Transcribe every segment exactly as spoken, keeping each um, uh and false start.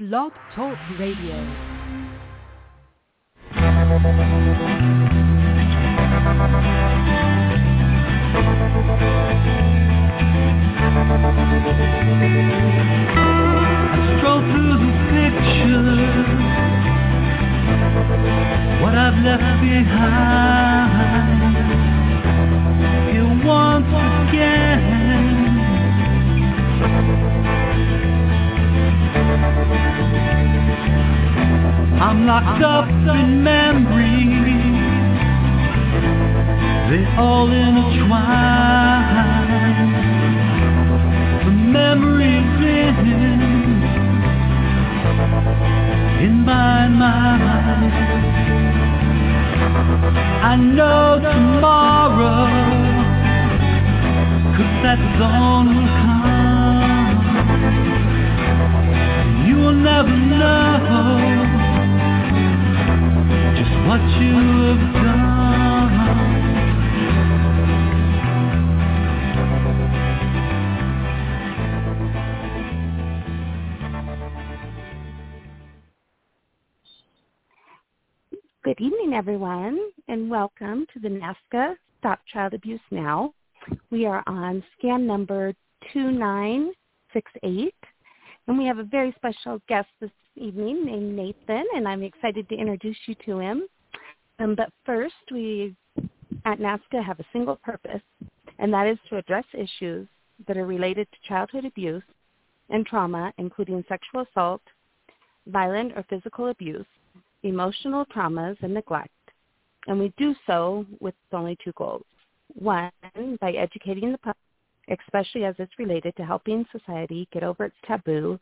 Blog Talk Radio. Stroll through the pictures, what I've left behind. Here once again, I'm locked up in memories, they all intertwine. The memories in in my mind. I know tomorrow, 'cause that dawn will come. You will never know just what you have done. Good evening, everyone, and welcome to the NAASCA Stop Child Abuse Now. We are on scan number two nine six eight, and we have a very special guest this evening named Nathan, and I'm excited to introduce you to him. Um, but first, we at NAASCA have a single purpose, and that is to address issues that are related to childhood abuse and trauma, including sexual assault, violent or physical abuse, emotional traumas, and neglect. And we do so with only two goals. One, by educating the public, especially as it's related to helping society get over its taboo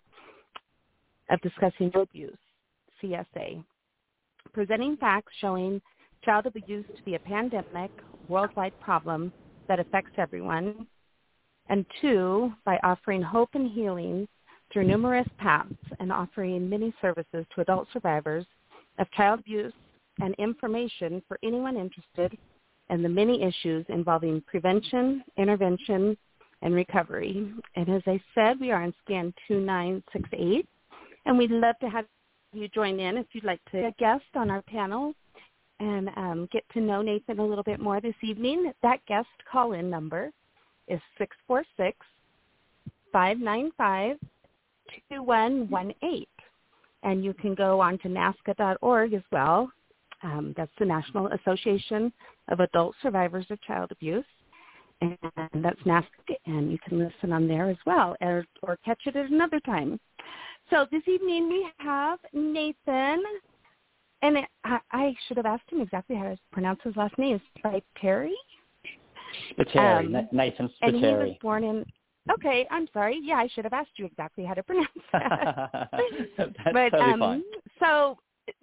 of discussing abuse, C S A. Presenting facts showing child abuse to be a pandemic, worldwide problem that affects everyone. And two, by offering hope and healing through numerous paths and offering many services to adult survivors of child abuse and information for anyone interested in the many issues involving prevention, intervention, and recovery. And as I said, we are on scan two nine six eight, and we'd love to have you join in if you'd like to be a guest on our panel and um, get to know Nathan a little bit more this evening. That guest call-in number is six four six, five nine five, two one one eight. And you can go on to NAASCA dot org as well. Um, that's the National Association of Adult Survivors of Child Abuse. And that's NAASCA, and you can listen on there as well, or, or catch it at another time. So this evening we have Nathan, and it, I, I should have asked him exactly how to pronounce his last name. Is it Spiteri? Spiteri, um, Nathan Spiteri. And he was born in... Okay, I'm sorry. Yeah, I should have asked you exactly how to pronounce that. That's but, totally um, fine. So,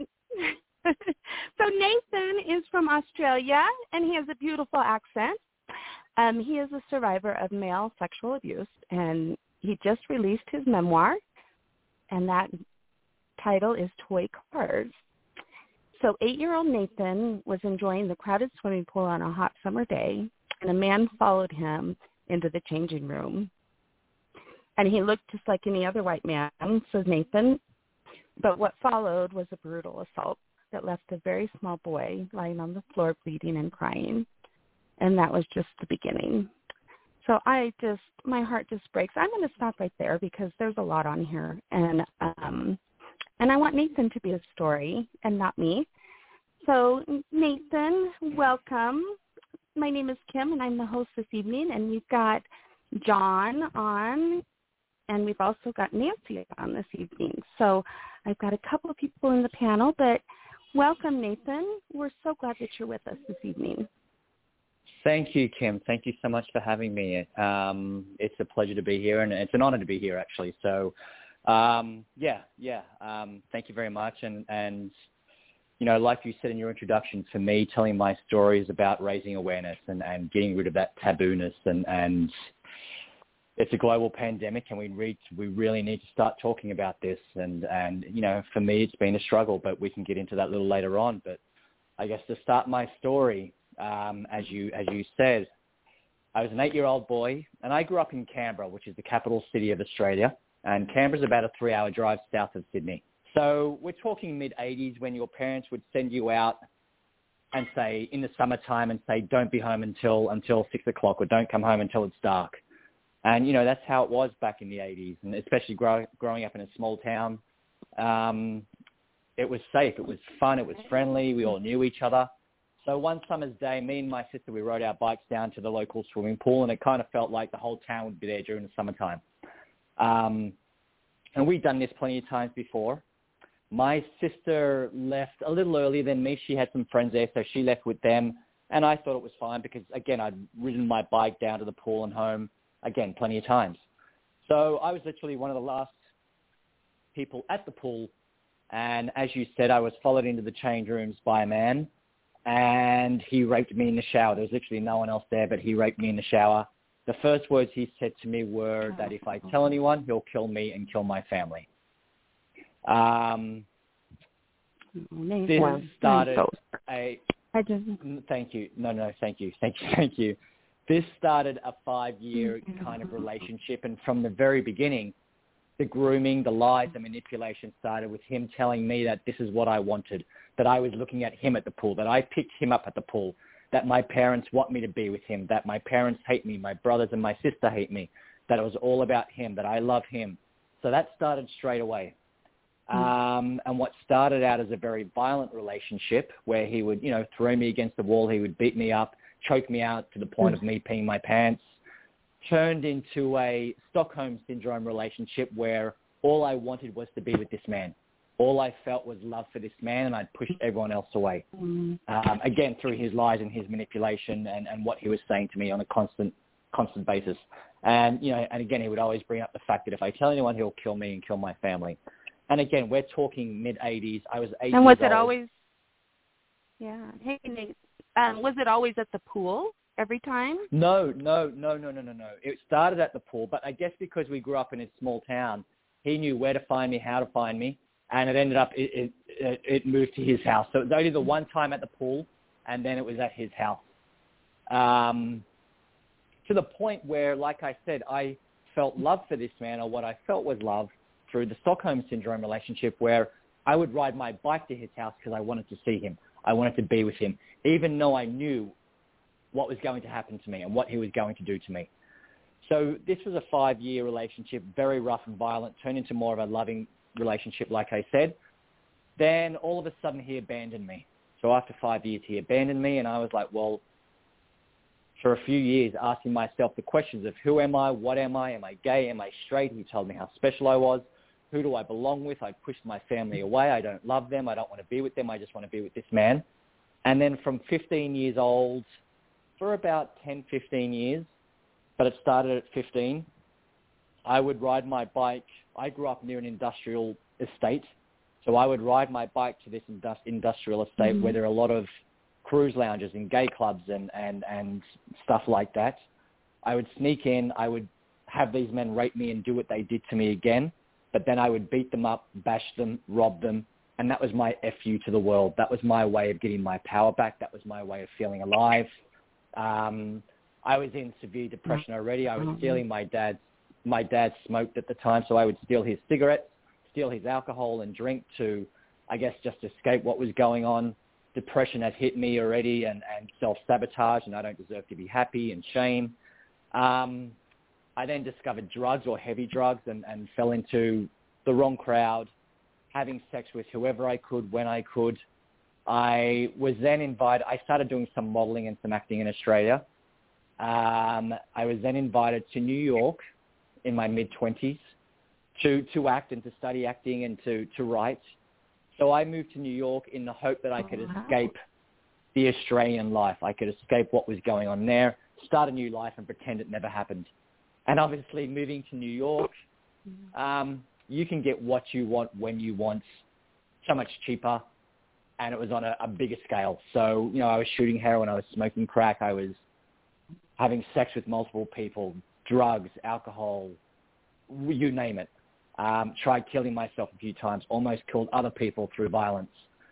so Nathan is from Australia, and he has a beautiful accent. Um, he is a survivor of male sexual abuse, and he just released his memoir, and that title is Toy Cars. So eight-year-old Nathan was enjoying the crowded swimming pool on a hot summer day, and a man followed him into the changing room. And he looked just like any other white man, says Nathan. But what followed was a brutal assault that left a very small boy lying on the floor bleeding and crying. And that was just the beginning. So I just, my heart just breaks. I'm going to stop right there because there's a lot on here. And, um, and I want Nathan to be a story and not me. So Nathan, welcome. My name is Kim, and I'm the host this evening, and we've got John on, and we've also got Nancy on this evening. So I've got a couple of people in the panel, but welcome, Nathan. We're so glad that you're with us this evening. Thank you, Kim. Thank you so much for having me. Um, it's a pleasure to be here, and it's an honor to be here, actually. So, um, yeah, yeah, um, thank you very much, and, and you know, like you said in your introduction, for me, telling my story is about raising awareness and, and getting rid of that tabooness. And, and it's a global pandemic, and we reach, we really need to start talking about this. And, and, you know, for me, it's been a struggle, but we can get into that a little later on. But I guess to start my story, um, as you as you said, I was an eight-year-old boy, and I grew up in Canberra, which is the capital city of Australia. and Canberra's about a three-hour drive south of Sydney. So we're talking mid-eighties when your parents would send you out and say, in the summertime, and say, don't be home until until six o'clock, or don't come home until it's dark. And, you know, that's how it was back in the eighties, and especially grow, growing up in a small town. Um, it was safe. It was fun. It was friendly. We all knew each other. So one summer's day, me and my sister, we rode our bikes down to the local swimming pool, and it kind of felt like the whole town would be there during the summertime. Um, and we'd done this plenty of times before. My sister left a little earlier than me. She had some friends there, so she left with them. And I thought it was fine because, again, I'd ridden my bike down to the pool and home, again, plenty of times. So I was literally one of the last people at the pool. And as you said, I was followed into the change rooms by a man, and he raped me in the shower. There was literally no one else there, but he raped me in the shower. The first words he said to me were that if I tell anyone, he'll kill me and kill my family. Um, this wow. started a, I just, thank you. No, no, thank you. Thank you. Thank you. This started a five-year kind of relationship. And from the very beginning, the grooming, the lies, the manipulation started with him telling me that this is what I wanted, that I was looking at him at the pool, that I picked him up at the pool, that my parents want me to be with him, that my parents hate me, my brothers and my sister hate me, that it was all about him, that I love him. So that started straight away. Um, and what started out as a very violent relationship where he would, you know, throw me against the wall, he would beat me up, choke me out to the point of me peeing my pants, turned into a Stockholm Syndrome relationship where all I wanted was to be with this man. All I felt was love for this man, and I'd pushed everyone else away. Um, again, through his lies and his manipulation and, and what he was saying to me on a constant constant basis. And, you know, and again, he would always bring up the fact that if I tell anyone, he'll kill me and kill my family. And again, we're talking mid-eighties. I was eight and was years it old. always, yeah, hey, Nate, um, was it always at the pool every time? No, no, no, no, no, no, no. It started at the pool, but I guess because we grew up in a small town, he knew where to find me, how to find me, and it ended up, it, it, it moved to his house. So it was only the one time at the pool, and then it was at his house. Um, to the point where, like I said, I felt love for this man, or what I felt was love, through the Stockholm Syndrome relationship, where I would ride my bike to his house because I wanted to see him. I wanted to be with him, even though I knew what was going to happen to me and what he was going to do to me. So this was a five-year relationship, very rough and violent, turned into more of a loving relationship, like I said. Then all of a sudden he abandoned me. So after five years, he abandoned me, and I was like, well, for a few years, asking myself the questions of who am I, what am I, am I gay, am I straight? He told me how special I was. Who do I belong with? I pushed my family away. I don't love them. I don't want to be with them. I just want to be with this man. And then from fifteen years old, for about ten, fifteen years, but it started at fifteen, I would ride my bike. I grew up near an industrial estate, so I would ride my bike to this indus- industrial estate mm-hmm. where there are a lot of cruise lounges and gay clubs and, and, and stuff like that. I would sneak in. I would have these men rape me and do what they did to me again, but then I would beat them up, bash them, rob them, and that was my F U to the world. That was my way of getting my power back. That was my way of feeling alive. Um, I was in severe depression already. I was stealing my dad's, my dad smoked at the time, so I would steal his cigarettes, steal his alcohol and drink to, I guess, just escape what was going on. Depression had hit me already, and, and self-sabotage, and I don't deserve to be happy, and shame. Um, I then discovered drugs or heavy drugs and, and fell into the wrong crowd, having sex with whoever I could, when I could. I was then invited, I started doing some modeling and some acting in Australia. Um, I was then invited to New York in my mid-twenties to, to act and to study acting and to, to write. So I moved to New York in the hope that I could wow. escape the Australian life. I could escape what was going on there, start a new life and pretend it never happened. And obviously moving to New York, um, you can get what you want when you want, so much cheaper. And it was on a, a bigger scale. So, you know, I was shooting heroin, I was smoking crack, I was having sex with multiple people, drugs, alcohol, you name it. Um, tried killing myself a few times, almost killed other people through violence.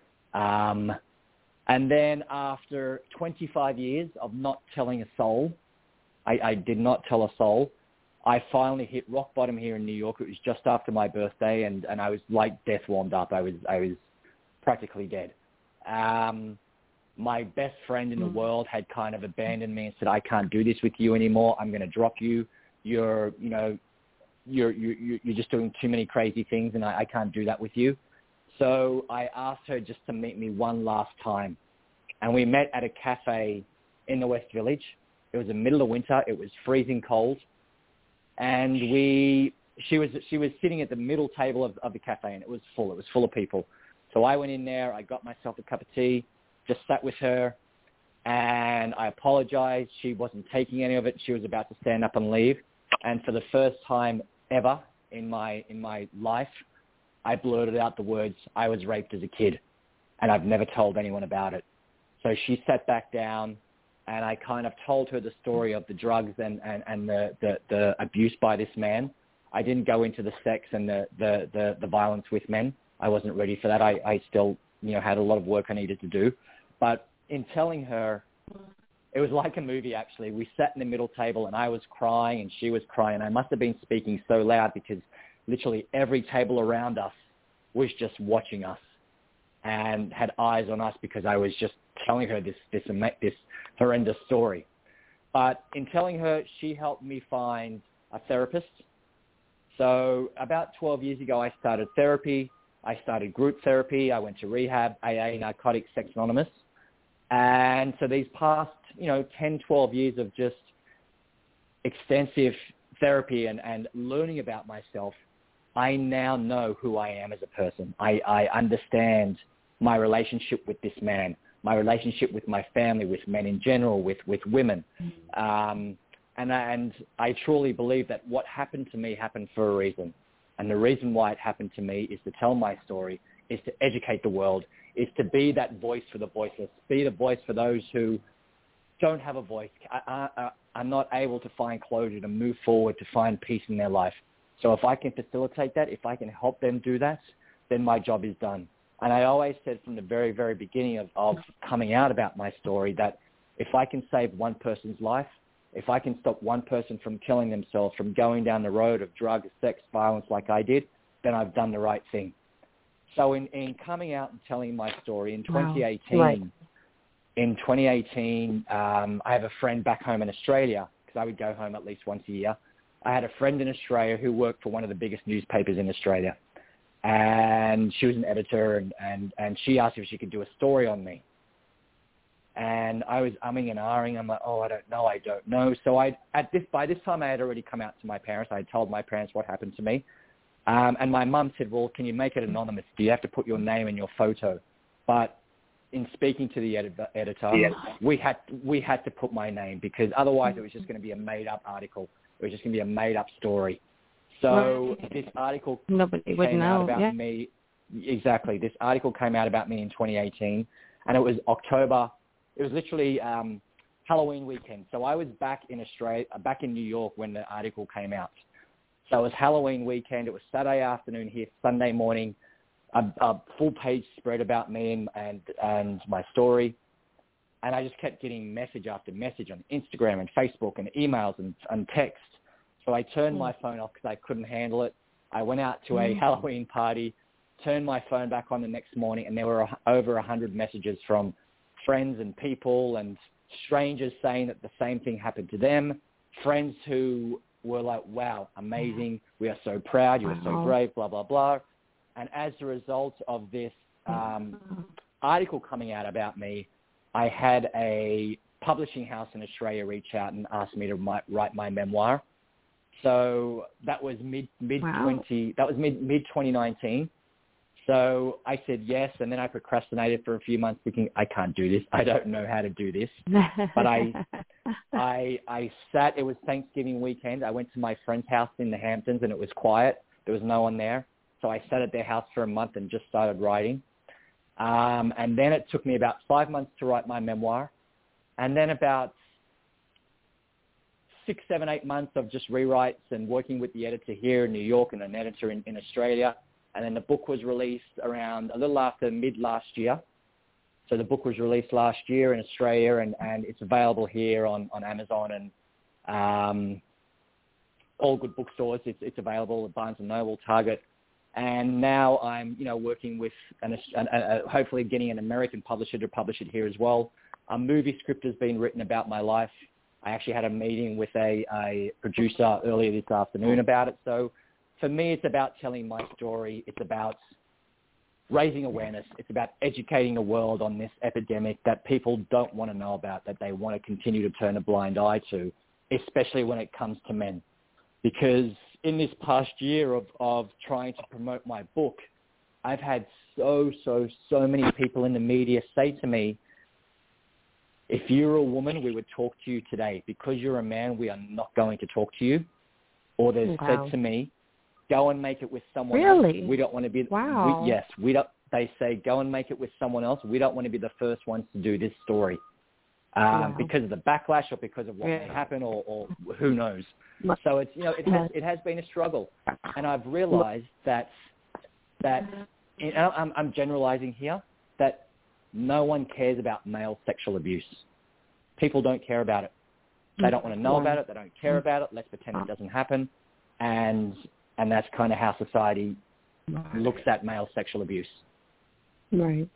Um, and then after twenty-five years of not telling a soul, I, I did not tell a soul, I finally hit rock bottom here in New York. It was just after my birthday, and, and I was like death warmed up. I was I was practically dead. Um, my best friend in the world had kind of abandoned me and said, "I can't do this with you anymore. I'm going to drop you. You're you know you're you you're just doing too many crazy things, and I, I can't do that with you." So I asked her just to meet me one last time, and we met at a cafe in the West Village. It was the middle of winter. It was freezing cold. And we, she was, she was sitting at the middle table of, of the cafe, and it was full. It was full of people. So I went in there. I got myself a cup of tea, just sat with her, and I apologized. She wasn't taking any of it. She was about to stand up and leave. And for the first time ever in my in my life, I blurted out the words, "I was raped as a kid," and I've never told anyone about it. So she sat back down. And I kind of told her the story of the drugs and, and, and the, the, the abuse by this man. I didn't go into the sex and the, the, the, the violence with men. I wasn't ready for that. I, I still, you know, had a lot of work I needed to do. But in telling her, it was like a movie, actually. We sat in the middle table, and I was crying, and she was crying. I must have been speaking so loud because literally every table around us was just watching us and had eyes on us because I was just telling her this this this horrendous story. But in telling her, she helped me find a therapist. So about twelve years ago, I started therapy. I started group therapy. I went to rehab, A A, Narcotics, Sex Anonymous. And so these past, you know, ten, twelve years of just extensive therapy and, and learning about myself, I now know who I am as a person. I, I understand my relationship with this man, my relationship with my family, with men in general, with, with women. Um, and, and I truly believe that what happened to me happened for a reason. And the reason why it happened to me is to tell my story, is to educate the world, is to be that voice for the voiceless, be the voice for those who don't have a voice, are, are, are not able to find closure, to move forward, to find peace in their life. So if I can facilitate that, if I can help them do that, then my job is done. And I always said from the very, very beginning of, of coming out about my story that if I can save one person's life, if I can stop one person from killing themselves, from going down the road of drugs, sex, violence like I did, then I've done the right thing. So in, in coming out and telling my story in twenty eighteen, wow. Right. in twenty eighteen, um, I have a friend back home in Australia because I would go home at least once a year. I had a friend in Australia who worked for one of the biggest newspapers in Australia. And she was an editor, and, and, and she asked if she could do a story on me. And I was umming and ahhing. I'm like, oh, I don't know, I don't know. So I, at this, by this time, I had already come out to my parents. I had told my parents what happened to me. Um, and my mum said, well, can you make it anonymous? Do you have to put your name and your photo? But in speaking to the edit- editor, yeah. we had we had to put my name because otherwise it was just going to be a made-up article. It was just going to be a made-up story. So right. this article Nobody would came know. out about yeah. me. Exactly. This article came out about me in twenty eighteen, and it was October. It was literally um, Halloween weekend. So I was back in Australia, back in New York when the article came out. So it was Halloween weekend. It was Saturday afternoon here, Sunday morning. A, a full page spread about me and, and and my story. And I just kept getting message after message on Instagram and Facebook and emails and, and text. So I turned mm. my phone off because I couldn't handle it. I went out to a mm. Halloween party, turned my phone back on the next morning, and there were a, over a hundred messages from friends and people and strangers saying that the same thing happened to them, friends who were like, wow, amazing, we are so proud, you wow. are so brave, blah, blah, blah. And as a result of this um, article coming out about me, I had a publishing house in Australia reach out and ask me to write my memoir. So that was mid mid wow. twenty. That was mid mid twenty nineteen. So I said yes, and then I procrastinated for a few months, thinking I can't do this. I don't know how to do this. But I I I sat. It was Thanksgiving weekend. I went to my friend's house in the Hamptons, and it was quiet. There was no one there. So I sat at their house for a month and just started writing. Um, and then it took me about five months to write my memoir. And then about six, seven, eight months of just rewrites and working with the editor here in New York and an editor in, in Australia. And then the book was released around a little after mid last year. So the book was released last year in Australia, and, and it's available here on, on Amazon and um, all good bookstores. It's, it's available at Barnes and Noble, Target. And now I'm, you know, working with an, an, a, hopefully getting an American publisher to publish it here as well. A movie script has been written about my life. I actually had a meeting with a, a producer earlier this afternoon about it. So for me, it's about telling my story. It's about raising awareness. It's about educating the world on this epidemic that people don't want to know about, that they want to continue to turn a blind eye to, especially when it comes to men. Because in this past year of, of trying to promote my book, I've had so, so, so many people in the media say to me, if you're a woman, we would talk to you today. Because you're a man, we are not going to talk to you. Or they've Wow. said to me, go and make it with someone Really? else. We don't want to be. Wow. We, yes, we don't. They say go and make it with someone else. We don't want to be the first ones to do this story, um, Wow. because of the backlash or because of what Yeah. may happen or, or who knows. So it's you know it has it has been a struggle, and I've realized that that and I'm, I'm generalizing here that no one cares about male sexual abuse. People don't care about it. They don't want to know about it. They don't care about it. Let's pretend it doesn't happen, and and that's kind of how society looks at male sexual abuse. Right.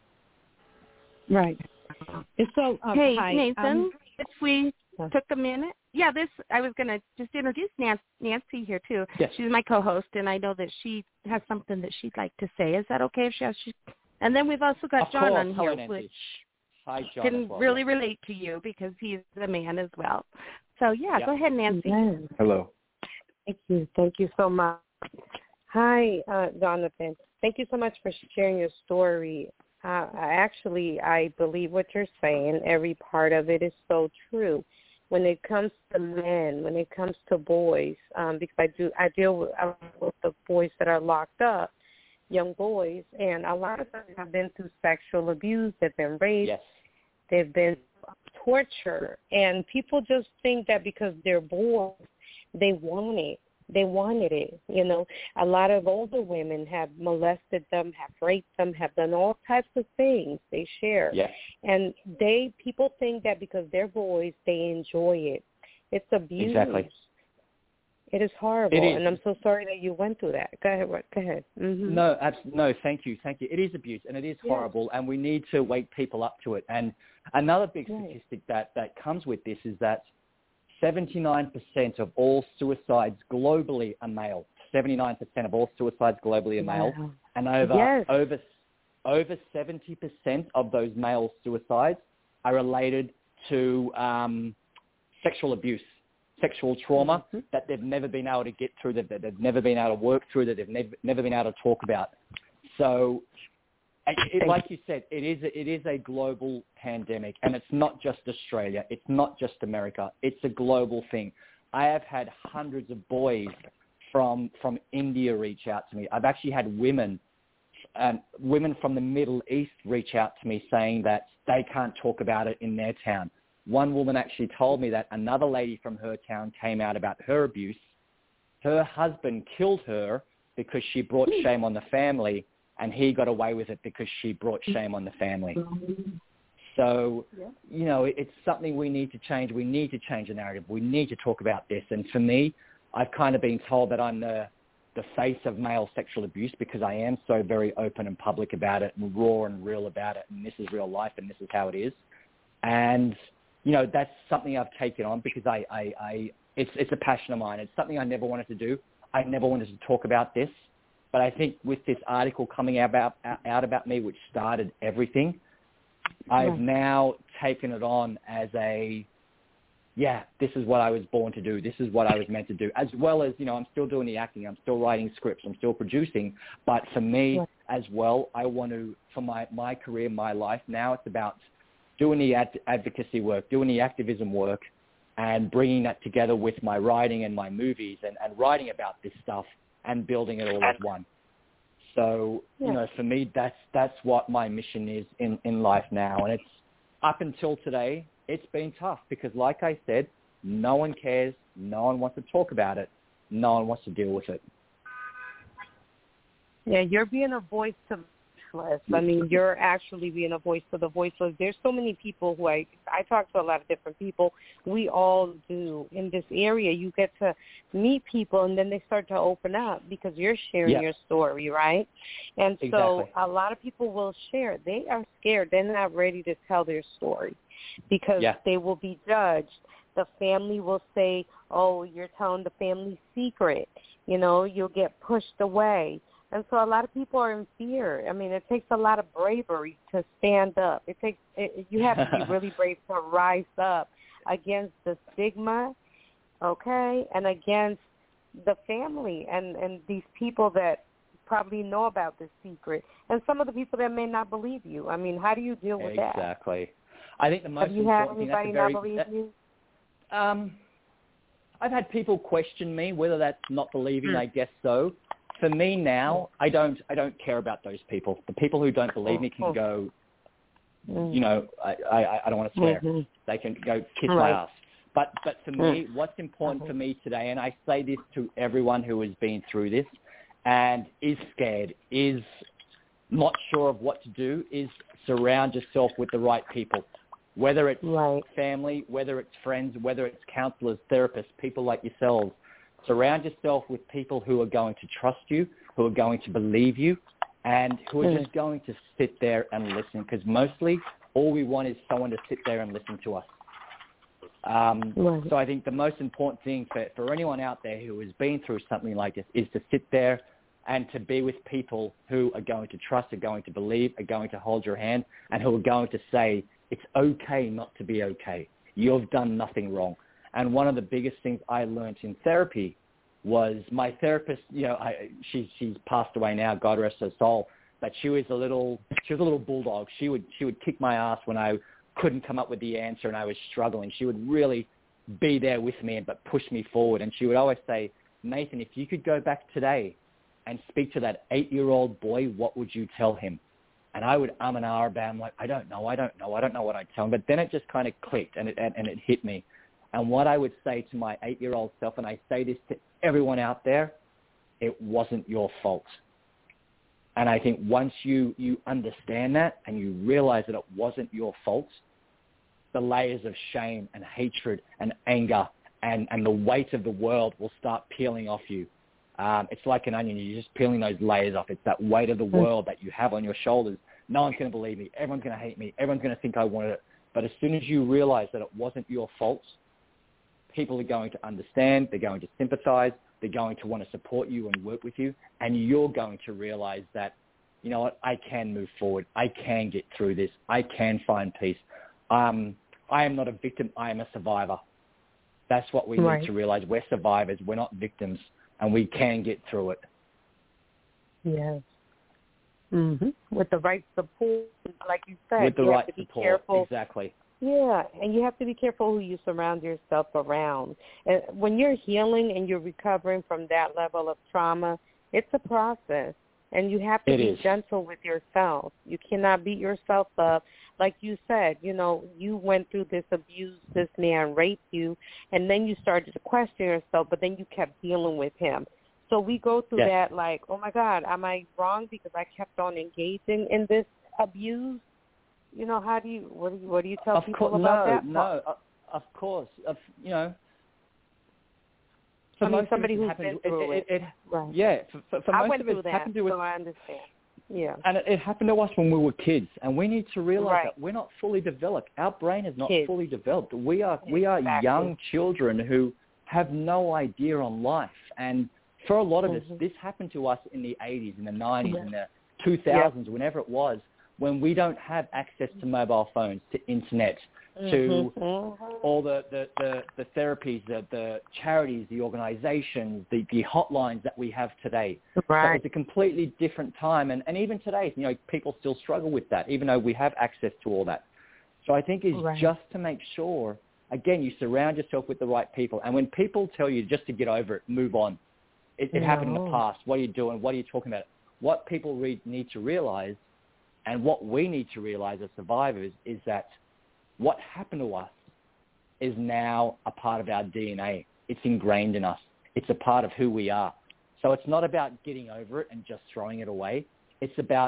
Right. And so, um, Hey, hi, Nathan, um, if we took a minute. Yeah, this, I was going to just introduce Nancy, Nancy here, too. Yes. She's my co-host, and I know that she has something that she'd like to say. Is that okay if she has? She, and then we've also got Of John course. on Hello, here, Nancy. which Hi, John. can as well, really yeah. relate to you because he's a man as well. So, yeah, Yeah. go ahead, Nancy. yes. Hello. Thank you. Thank you so much. Hi, uh, Jonathan. Thank you so much for sharing your story. Uh, I actually, I believe what you're saying. Every part of it is so true. When it comes to men, when it comes to boys, um, because I do, I deal with, I work with the boys that are locked up, young boys, and a lot of them have been through sexual abuse. They've been raped. Yes. They've been tortured, and people just think that because they're boys, they want it. They wanted it, you know. A lot of older women have molested them, have raped them, have done all types of things. They share. Yes. And they people think that because they're boys, they enjoy it. It's abuse. Exactly. It is horrible, It is. and I'm so sorry that you went through that. Go ahead. Go ahead. Mm-hmm. No, abs- no, thank you, thank you. It is abuse, and it is Yeah. horrible, and we need to wake people up to it. And another big Right. statistic that, that comes with this is that seventy-nine percent of all suicides globally are male. seventy-nine percent of all suicides globally are male, Wow. and over Yes. over over seventy percent of those male suicides are related to um, sexual abuse, sexual trauma Mm-hmm. that they've never been able to get through, that they've never been able to work through, that they've never, never been able to talk about. So, it, it, like you said, it is a, it is a global pandemic, and it's not just Australia. It's not just America. It's a global thing. I have had hundreds of boys from from India reach out to me. I've actually had women um, women from the Middle East reach out to me saying that they can't talk about it in their town. One woman actually told me that another lady from her town came out about her abuse. Her husband killed her because she brought shame on the family, and he got away with it because she brought shame on the family. So, you know, it's something we need to change. We need to change the narrative. We need to talk about this. And for me, I've kind of been told that I'm the, the face of male sexual abuse because I am so very open and public about it and raw and real about it. And this is real life and this is how it is. And, you know, that's something I've taken on because I, I, I it's, it's a passion of mine. It's something I never wanted to do. I never wanted to talk about this. But I think with this article coming out about, out about me, which started everything, I've Right. now taken it on as a, yeah, this is what I was born to do. This is what I was meant to do. As well as, you know, I'm still doing the acting. I'm still writing scripts. I'm still producing. But for me Right. as well, I want to, for my, my career, my life now, it's about doing the ad- advocacy work, doing the activism work, and bringing that together with my writing and my movies and, and writing about this stuff and building it all as one. So, Yeah. you know, for me, that's that's what my mission is in, in life now. And it's up until today, it's been tough because, like I said, no one cares. No one wants to talk about it. No one wants to deal with it. Yeah, you're being a voice to voiceless. I mean, you're actually being a voice for the voiceless. There's so many people who I I talk to a lot of different people. We all do in this area. You get to meet people, and then they start to open up because you're sharing yeah. your story, right? And so exactly. a lot of people will share. They are scared. They're not ready to tell their story because yeah. they will be judged. The family will say, oh, you're telling the family secret. You know, you'll get pushed away. And so a lot of people are in fear. I mean, it takes a lot of bravery to stand up. It takes it, you have to be really brave to rise up against the stigma, okay, and against the family and, and these people that probably know about this secret, and some of the people that may not believe you. I mean, how do you deal with exactly. that? Exactly. I think the most have you had important anybody thing, that's a very, not believe that, you? Um, I've had people question me, whether that's not believing, mm. I guess so. For me now, I don't I don't care about those people. The people who don't believe me can go, mm. you know, I, I, I don't want to swear. Mm-hmm. They can go kiss right. my ass. But but for mm. me, what's important mm-hmm. for me today, and I say this to everyone who has been through this and is scared, is not sure of what to do, is surround yourself with the right people. Whether it's right. family, whether it's friends, whether it's counselors, therapists, people like yourselves, surround yourself with people who are going to trust you, who are going to believe you, and who are mm. just going to sit there and listen. Because mostly all we want is someone to sit there and listen to us. Um, right. So I think the most important thing for, for anyone out there who has been through something like this is to sit there and to be with people who are going to trust, are going to believe, are going to hold your hand, and who are going to say, it's okay not to be okay. You've done nothing wrong. And one of the biggest things I learned in therapy was my therapist, you know, I, she, she's passed away now, God rest her soul, but she was a little, she was a little bulldog. She would, she would kick my ass when I couldn't come up with the answer and I was struggling. She would really be there with me, but push me forward. And she would always say, Nathan, if you could go back today and speak to that eight-year-old boy, what would you tell him? And I would um and ah about, I'm like, I don't know, I don't know, I don't know what I'd tell him. But then it just kind of clicked and it, and, and it hit me. And what I would say to my eight-year-old self, and I say this to everyone out there, it wasn't your fault. And I think once you, you understand that and you realize that it wasn't your fault, the layers of shame and hatred and anger and, and the weight of the world will start peeling off you. Um, it's like an onion. You're just peeling those layers off. It's that weight of the world that you have on your shoulders. No one's going to believe me. Everyone's going to hate me. Everyone's going to think I wanted it. But as soon as you realize that it wasn't your fault, people are going to understand. They're going to sympathize. They're going to want to support you and work with you. And you're going to realize that, you know what, I can move forward. I can get through this. I can find peace. Um, I am not a victim. I am a survivor. That's what we right. need to realize. We're survivors. We're not victims. And we can get through it. Yes. Mm-hmm. With the right support, like you said. With the you right have to be support, careful. exactly. Yeah, and you have to be careful who you surround yourself around. And when you're healing and you're recovering from that level of trauma, it's a process. And you have to it be is. gentle with yourself. You cannot beat yourself up. Like you said, you know, you went through this abuse, this man raped you, and then you started to question yourself, but then you kept dealing with him. So we go through yes. that like, oh, my God, am I wrong because I kept on engaging in this abuse? You know, how do you, what do you, what do you tell of people co- about no, that? No, no, of course. Of, you know, for I mean, most somebody of us, who's it happened, been through it. it, it, it. Right. Yeah, for, for, for I most went of through us, it that, happened to so us. I understand. Yeah. And it, it happened to us when we were kids, and we need to realize right. that we're not fully developed. Our brain is not kids. fully developed. We are we are exactly. young children who have no idea on life. And for a lot of mm-hmm. us, this happened to us in the eighties, in the nineties, yeah. in the two thousands, yep. whenever it was, when we don't have access to mobile phones, to internet, mm-hmm. to mm-hmm. all the, the, the, the therapies, the, the charities, the organizations, the, the hotlines that we have today. Right. So it's a completely different time. And, and even today, you know, people still struggle with that, even though we have access to all that. So I think it's right. just to make sure, again, you surround yourself with the right people. And when people tell you just to get over it, move on, it, it no. happened in the past. What are you doing? What are you talking about? What people re- need to realize, and what we need to realize as survivors, is that what happened to us is now a part of our D N A. It's ingrained in us. It's a part of who we are. So it's not about getting over it and just throwing it away. It's about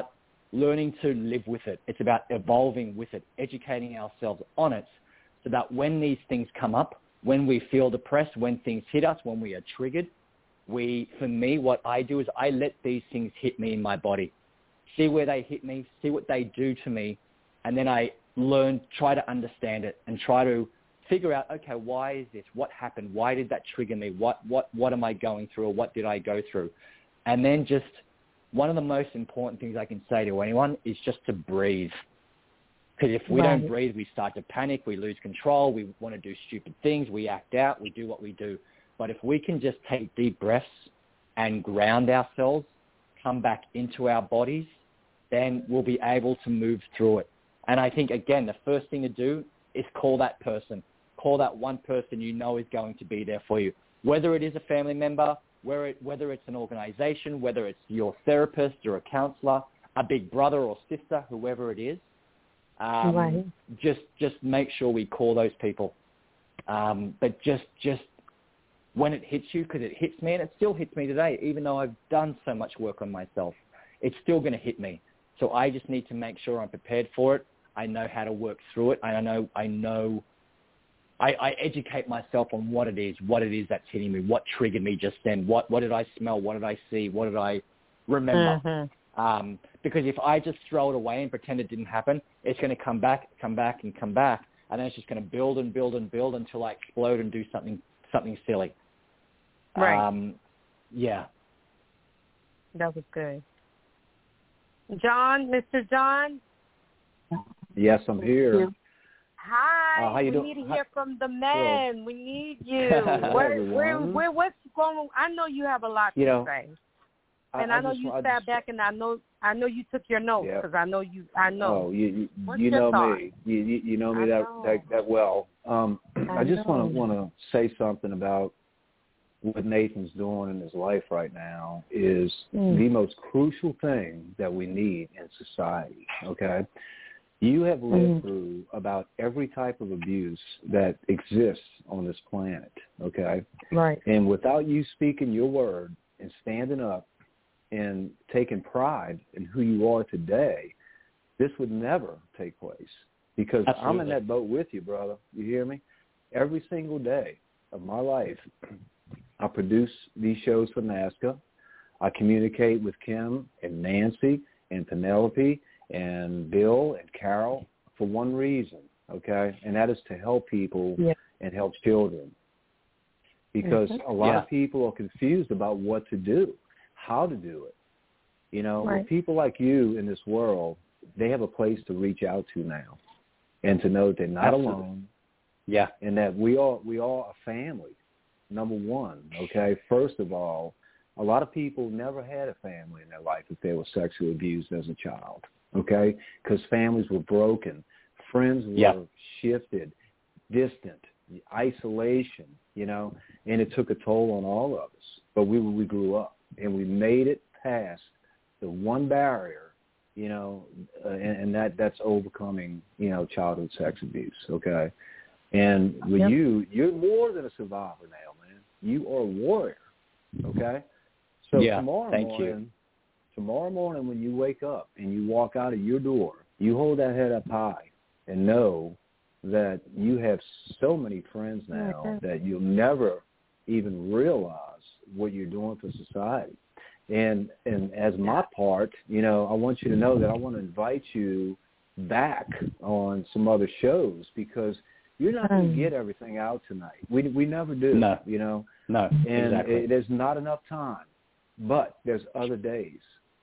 learning to live with it. It's about evolving with it, educating ourselves on it, so that when these things come up, when we feel depressed, when things hit us, when we are triggered, we, for me, what I do is I let these things hit me in my body, see where they hit me, see what they do to me, and then I learn, try to understand it and try to figure out, okay, why is this? What happened? Why did that trigger me? What, what, what am I going through, or what did I go through? And then just one of the most important things I can say to anyone is just to breathe. Because if we right. don't breathe, we start to panic, we lose control, we want to do stupid things, we act out, we do what we do. But if we can just take deep breaths and ground ourselves, come back into our bodies, then we'll be able to move through it. And I think, again, the first thing to do is call that person. Call that one person you know is going to be there for you. Whether it is a family member, whether, it, whether it's an organization, whether it's your therapist or a counselor, a big brother or sister, whoever it is, um, right. just just make sure we call those people. Um, but just, just when it hits you, because it hits me, and it still hits me today, even though I've done so much work on myself, it's still going to hit me. So I just need to make sure I'm prepared for it. I know how to work through it. I know, I know, I, I educate myself on what it is, what it is that's hitting me, what triggered me just then, what, what did I smell, what did I see, what did I remember? Mm-hmm. Um, because if I just throw it away and pretend it didn't happen, it's going to come back, come back, and come back, and then it's just going to build and build and build until I explode and do something, something silly. Right. Um, yeah. That was good. John, Mister John? Yes, I'm here. Hi. Uh, how you we do- need to how- hear from the man. Well, we need you. where, where, where, what's going? I know you have a lot you to know, say, I, and I, I know just, you I sat just, back, and I know, I know you took your notes because yeah. I know you. I know. Oh, you, you, What's you your know thought? me. You, you, you know me I that, know. that that well. Um, I, I just want to know. want to say something about what Nathan's doing in his life right now is mm. the most crucial thing that we need in society, okay? You have lived mm. through about every type of abuse that exists on this planet, okay? Right. And without you speaking your word and standing up and taking pride in who you are today, this would never take place because Absolutely. I'm in that boat with you, brother. You hear me? Every single day of my life, I produce these shows for NAASCA. I communicate with Kim and Nancy and Penelope and Bill and Carol for one reason, okay? And that is to help people yeah. and help children. Because mm-hmm. a lot yeah. of people are confused about what to do, how to do it. You know, right. with people like you in this world, they have a place to reach out to now and to know that they're not Absolutely. alone. Yeah. And that we are we are a family. Number one, okay, first of all, a lot of people never had a family in their life if they were sexually abused as a child, okay, because families were broken, friends were yep. shifted, distant, isolation, you know, and it took a toll on all of us. But we we grew up, and we made it past the one barrier, you know, uh, and, and that that's overcoming, you know, childhood sex abuse, okay? And with yep. you, you're more than a survivor now, man. You are a warrior, okay? So yeah, tomorrow thank morning, you. tomorrow morning when you wake up and you walk out of your door, you hold that head up high and know that you have so many friends now mm-hmm. that you'll never even realize what you're doing for society. And and as my part, you know, I want you to know that I want to invite you back on some other shows because you're not going to get everything out tonight. We we never do. No. You know? No, and exactly. it, there's not enough time. But there's other days.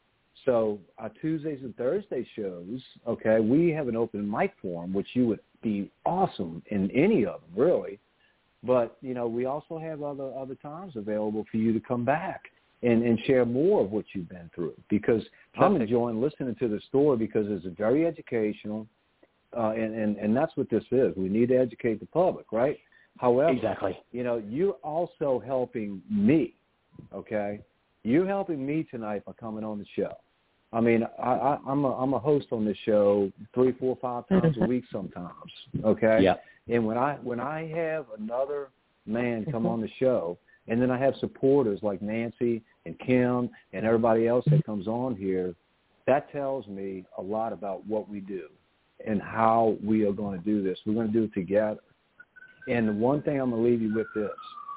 So our Tuesdays and Thursday shows, okay, we have an open mic forum, which you would be awesome in any of them, really. But, you know, we also have other other times available for you to come back and, and share more of what you've been through. Because Perfect. I'm enjoying listening to the story because it's very educational, uh, and, and, and that's what this is. We need to educate the public, right? However, exactly. you know, you're also helping me, okay? You're helping me tonight by coming on the show. I mean, I, I, I'm a I'm a host on this show three, four, five times a week sometimes. Okay. Yeah. And when I when I have another man come on the show, and then I have supporters like Nancy and Kim and everybody else that comes on here, that tells me a lot about what we do and how we are going to do this. We're going to do it together. And the one thing I'm going to leave you with this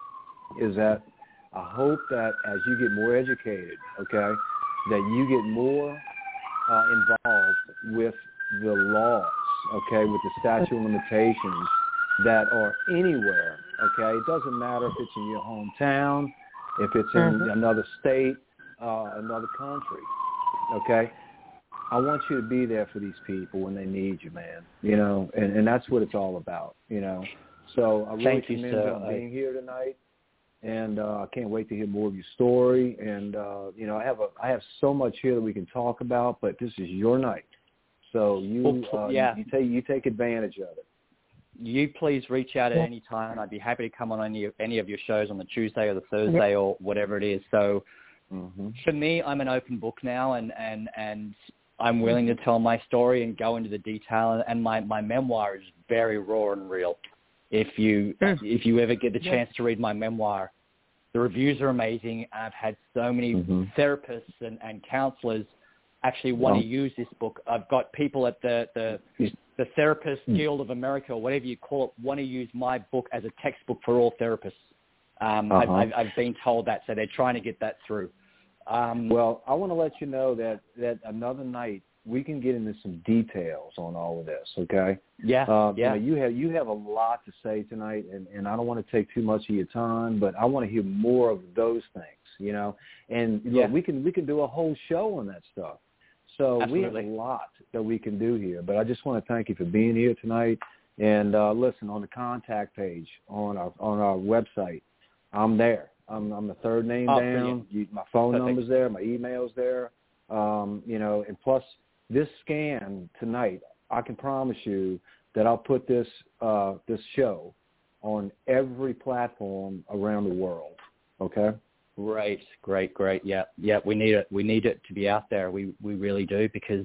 is that I hope that as you get more educated, okay, that you get more uh, involved with the laws, okay, with the statute of limitations that are anywhere, okay? It doesn't matter if it's in your hometown, if it's in mm-hmm. another state, uh, another country, okay? I want you to be there for these people when they need you, man, you know, and, and that's what it's all about, you know. So I really Thank commend you, you on being here tonight, and uh, I can't wait to hear more of your story. And, uh, you know, I have a, I have so much here that we can talk about, but this is your night. So you, well, uh, yeah. you, you, take, you take advantage of it. You please reach out at yeah. any time. I'd be happy to come on any, any of your shows on the Tuesday or the Thursday yeah. or whatever it is. So mm-hmm. for me, I'm an open book now, and, and, and I'm willing to tell my story and go into the detail. And my, my memoir is very raw and real. If you mm. if you ever get the chance yeah. to read my memoir, the reviews are amazing. I've had so many mm-hmm. therapists and, and counselors actually want well, to use this book. I've got people at the, the, the Therapist mm. Guild of America, or whatever you call it, want to use my book as a textbook for all therapists. Um, uh-huh. I've, I've been told that, so they're trying to get that through. Um, well, I want to let you know that, that another night we can get into some details on all of this, okay? Yeah, uh, yeah. You know, you have you have a lot to say tonight, and, and I don't want to take too much of your time, but I want to hear more of those things, you know? And yeah. look, we can we can do a whole show on that stuff. So Absolutely. We have a lot that we can do here, but I just want to thank you for being here tonight. And uh, listen, on the contact page on our on our website, I'm there. I'm, I'm the third name oh, down. You, my phone Perfect. number's there. My email's there. Um, you know, and plus this scan tonight, I can promise you that I'll put this uh, this show on every platform around the world. Okay. Great, great, great. Yeah, yeah. We need it. We need it to be out there. We we really do, because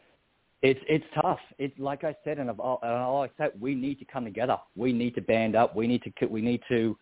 it's it's tough. It's like I said, and I've, and I always say, we need to come together. We need to band up. We need to we need to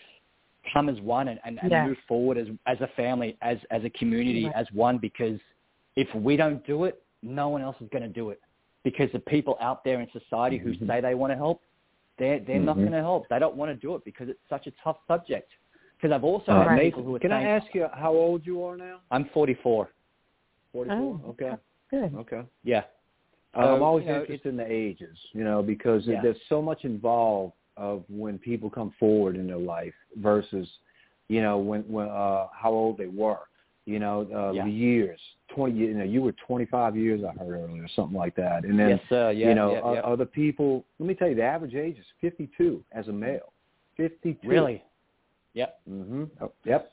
come as one and, and, and yeah. move forward as as a family, as as a community, right. as one. Because if we don't do it, no one else is going to do it. Because the people out there in society who mm-hmm. say they want to help, they're they're mm-hmm. not going to help. They don't want to do it because it's such a tough subject. Because I've also uh, had people who are Can saying, I ask you how old you are now? I'm forty-four. forty-four? Oh, okay. Good. Okay. Yeah. So, uh, I'm always you know, interested in the ages, you know, because yeah. there's so much involved of when people come forward in their life versus, you know, when, when uh, how old they were, you know, uh, yeah. the years, twenty, you know, you were twenty-five years, I heard earlier, something like that. And then, yes, sir. Yeah, you know, yeah, yeah. other people, let me tell you, the average age is fifty-two as a male. fifty-two. Really? Yep. Mm-hmm. Oh, yep.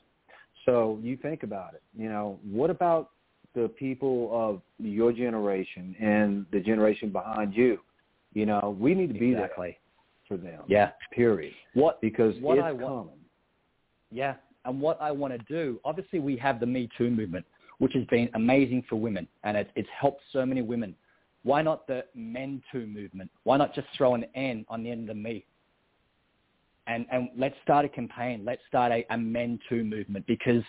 So you think about it. You know, what about the people of your generation and the generation behind you? You know, we need to be exactly. there for them. Yeah. Period. What because what it's I want, coming. Yeah. And what I want to do, obviously, we have the Me Too movement, which has been amazing for women, and it, it's helped so many women. Why not the Men Too movement? Why not just throw an N on the end of the me? And and let's start a campaign. Let's start a, a Men Too movement, because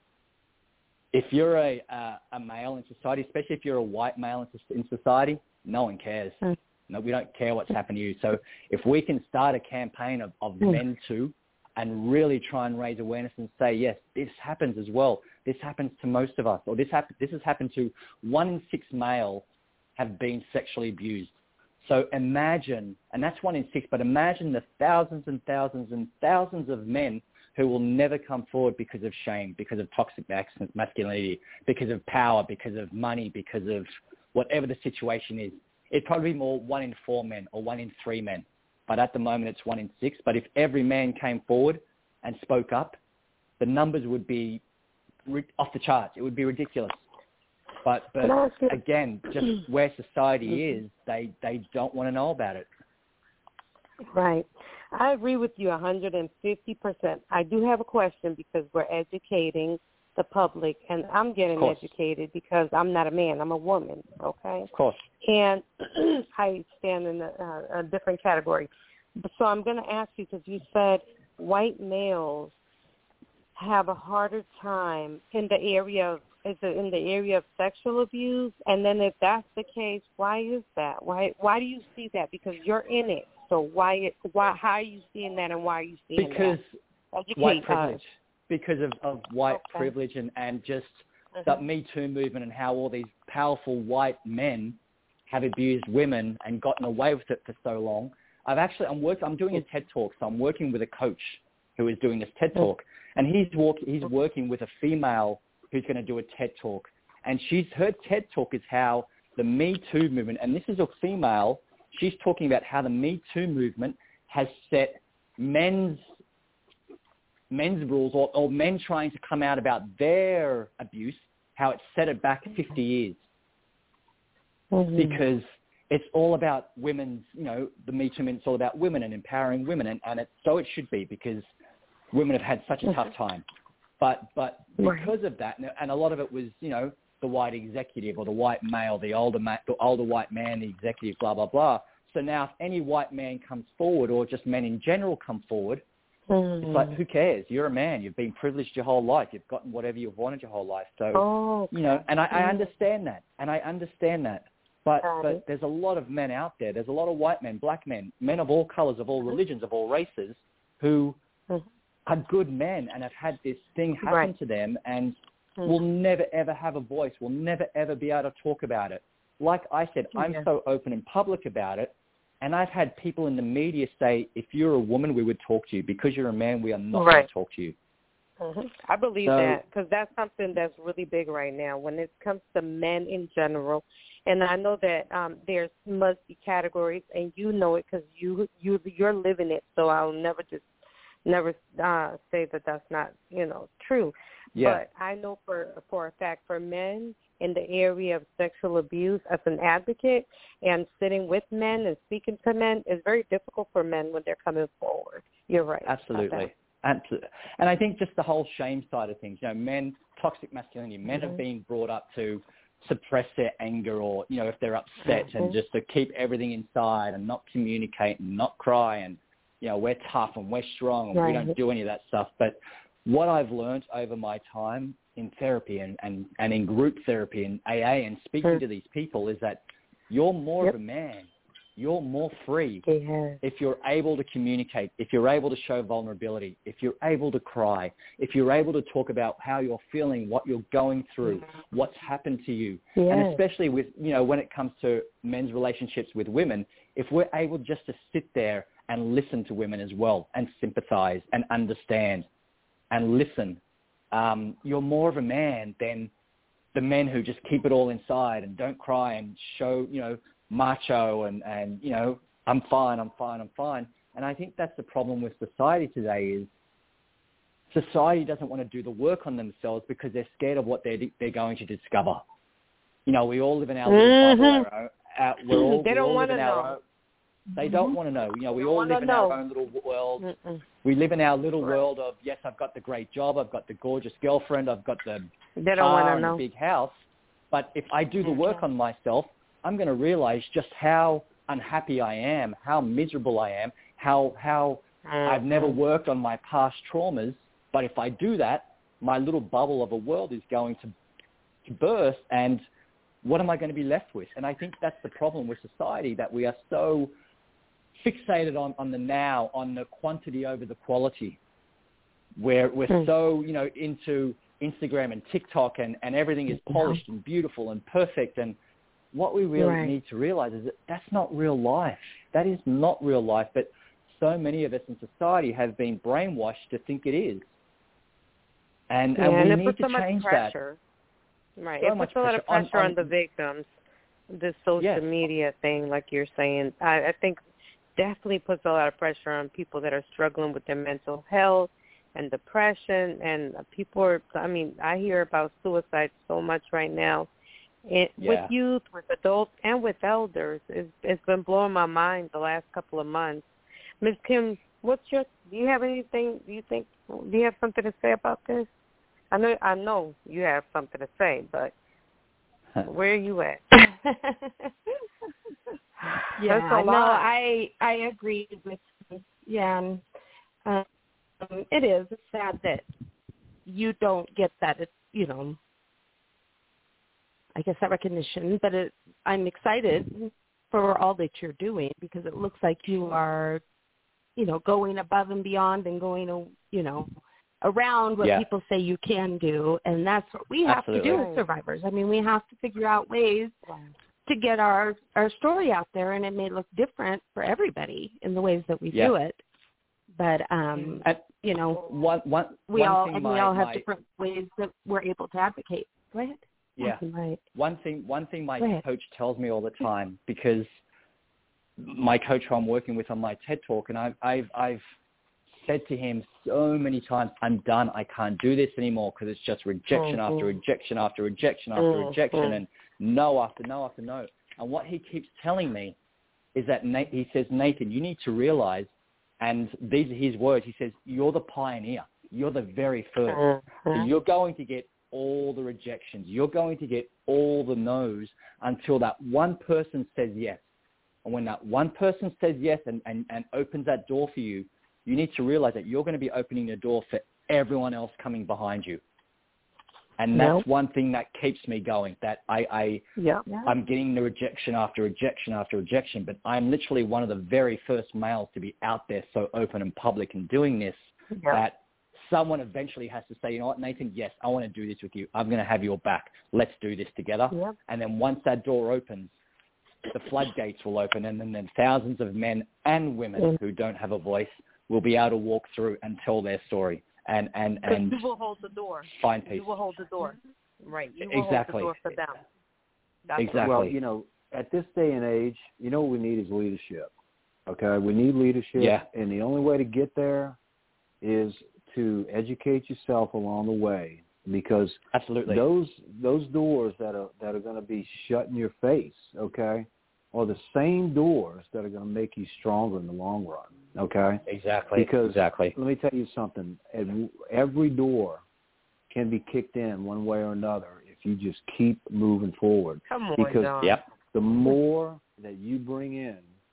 if you're a, a a male in society, especially if you're a white male in, in society, no one cares. Mm. No, we don't care what's happened to you. So if we can start a campaign of, of mm. Men Too, and really try and raise awareness and say, yes, this happens as well. This happens to most of us, or this happen, this has happened to one in six males have been sexually abused. So imagine, and that's one in six, but imagine the thousands and thousands and thousands of men who will never come forward because of shame, because of toxic masculinity, because of power, because of money, because of whatever the situation is. It'd probably be more one in four men or one in three men. But at the moment, it's one in six. But if every man came forward and spoke up, the numbers would be off the charts. It would be ridiculous. But, but again, just where society is, they, they don't want to know about it. Right. I agree with you one hundred fifty percent. I do have a question, because we're educating the public, and I'm getting educated because I'm not a man. I'm a woman, okay? Of course. And I stand in a, a different category. So I'm going to ask you, because you said white males have a harder time in the area of is it in the area of sexual abuse? And then if that's the case, why is that? Why why do you see that? Because you're in it. So why why how are you seeing that, and why are you seeing because that? Because white privilege. Because of, of white okay. privilege and, and just mm-hmm. the Me Too movement and how all these powerful white men have abused women and gotten away with it for so long. I've actually, I'm work, I'm doing a TED Talk, so I'm working with a coach who is doing this TED Talk, and he's walk, he's working with a female who's going to do a TED Talk, and she's her TED Talk is how the Me Too movement, and this is a female, she's talking about how the Me Too movement has set men's men's rules or, or men trying to come out about their abuse, how it set it back fifty years. Mm-hmm. Because it's all about women's, you know, the Me Too movement, it's all about women and empowering women, and, and it, so it should be, because women have had such a tough time. But but because of that, and a lot of it was, you know, the white executive or the white male, the older ma- the older white man, the executive, blah, blah, blah. So now if any white man comes forward, or just men in general come forward, mm. it's like, who cares? You're a man. You've been privileged your whole life. You've gotten whatever you've wanted your whole life. So, oh, okay. you know, and I, I understand that, and I understand that. But but there's a lot of men out there. There's a lot of white men, black men, men of all colors, of all religions, of all races, who mm-hmm. are good men and have had this thing happen right. to them, and mm-hmm. will never, ever have a voice, will never, ever be able to talk about it. Like I said, I'm yeah. so open and public about it, and I've had people in the media say, if you're a woman, we would talk to you. Because you're a man, we are not right. going to talk to you. Mm-hmm. I believe so, that, because that's something that's really big right now when it comes to men in general. And I know that um, there's must be categories, and you know it because you you you're living it. So I'll never just never uh, say that that's not you know true. Yeah. But I know for for a fact for men in the area of sexual abuse, as an advocate and sitting with men and speaking to men, is very difficult for men when they're coming forward. You're right. Absolutely. Absolutely. And I think just the whole shame side of things, you know, men, toxic masculinity, men mm-hmm. have been brought up to suppress their anger, or, you know, if they're upset mm-hmm. and just to keep everything inside and not communicate and not cry, and, you know, we're tough and we're strong and right. we don't do any of that stuff. But what I've learned over my time in therapy and, and, and in group therapy and A A and speaking mm-hmm. to these people is that you're more yep. of a man. You're more free yeah. if you're able to communicate, if you're able to show vulnerability, if you're able to cry, if you're able to talk about how you're feeling, what you're going through, what's happened to you. Yeah. And especially with, you know, when it comes to men's relationships with women, if we're able just to sit there and listen to women as well and sympathize and understand and listen, um, you're more of a man than the men who just keep it all inside and don't cry and show, you know, macho and, and, you know, I'm fine, I'm fine, I'm fine. And I think that's the problem with society today is society doesn't want to do the work on themselves because they're scared of what they're, they're going to discover. You know, we all live in our little mm-hmm. bubble. Our, our, we're all, they we don't all want live to in know. our own, they don't want to know. You know, we all live in know. our own little world. Mm-mm. We live in our little world of, yes, I've got the great job, I've got the gorgeous girlfriend, I've got the they don't car and know. the big house. But if I do the work on myself, I'm going to realize just how unhappy I am, how miserable I am, how how mm-hmm. I've never worked on my past traumas. But if I do that, my little bubble of a world is going to, to burst, and what am I going to be left with? And I think that's the problem with society, that we are so fixated on, on the now, on the quantity over the quality, where we're mm-hmm. so, you know, into Instagram and TikTok and, and everything is polished and beautiful and perfect. And what we really right. need to realize is that that's not real life. That is not real life. But so many of us in society have been brainwashed to think it is. And, yeah, and we and it need puts to so much change pressure. that. Right. So it much puts a lot of pressure on, on, on the victims. This social yes. media thing, like you're saying, I, I think definitely puts a lot of pressure on people that are struggling with their mental health and depression. And people are, I mean, I hear about suicide so much right now. It, yeah. with youth, with adults, and with elders. It's, it's been blowing my mind the last couple of months. Miz Kim, what's your, do you have anything, do you think, do you have something to say about this? I know I know you have something to say, but where are you at? yeah, no, I I agree with yeah. And, um, it is it's sad that you don't get that, you know, I guess, that recognition. But it, I'm excited for all that you're doing because it looks like you are, you know, going above and beyond and going, you know, around what yeah. people say you can do. And that's what we have Absolutely. to do as survivors. I mean, we have to figure out ways to get our, our story out there, and it may look different for everybody in the ways that we yeah. do it. But, um, and you know, one, one, we one all thing and my, we all have my, different ways that we're able to advocate. Go ahead. Yeah. Right. One thing, one thing my coach tells me all the time, because my coach who I'm working with on my TED Talk, and I've, I've, I've said to him so many times, I'm done. I can't do this anymore because it's just rejection mm-hmm. after rejection after rejection after mm-hmm. rejection and no after no after no. And what he keeps telling me is that Nate, he says, Nathan, you need to realize, and these are his words, he says, you're the pioneer. You're the very first. Mm-hmm. So you're going to get all the rejections. You're going to get all the no's until that one person says yes. And when that one person says yes and, and, and opens that door for you, you need to realize that you're going to be opening the door for everyone else coming behind you. And that's yep. one thing that keeps me going, that I, I, yep. I'm getting the rejection after rejection after rejection, but I'm literally one of the very first males to be out there so open and public and doing this yep. that someone eventually has to say, you know what, Nathan, yes, I want to do this with you. I'm going to have your back. Let's do this together. Yep. And then once that door opens, the floodgates will open, and then, then thousands of men and women mm. who don't have a voice will be able to walk through and tell their story and, and, and you will hold the door. Find peace. You will hold the door. Right. You will exactly. hold the door for them. That's exactly. Well, you know, at this day and age, you know what we need is leadership. Okay? We need leadership. Yeah. And the only way to get there is to educate yourself along the way, because absolutely those those doors that are that are going to be shut in your face, okay, are the same doors that are going to make you stronger in the long run. Okay, exactly. Because exactly. let me tell you something: every door can be kicked in one way or another if you just keep moving forward. Come on, because Don. Yep. the more that you bring in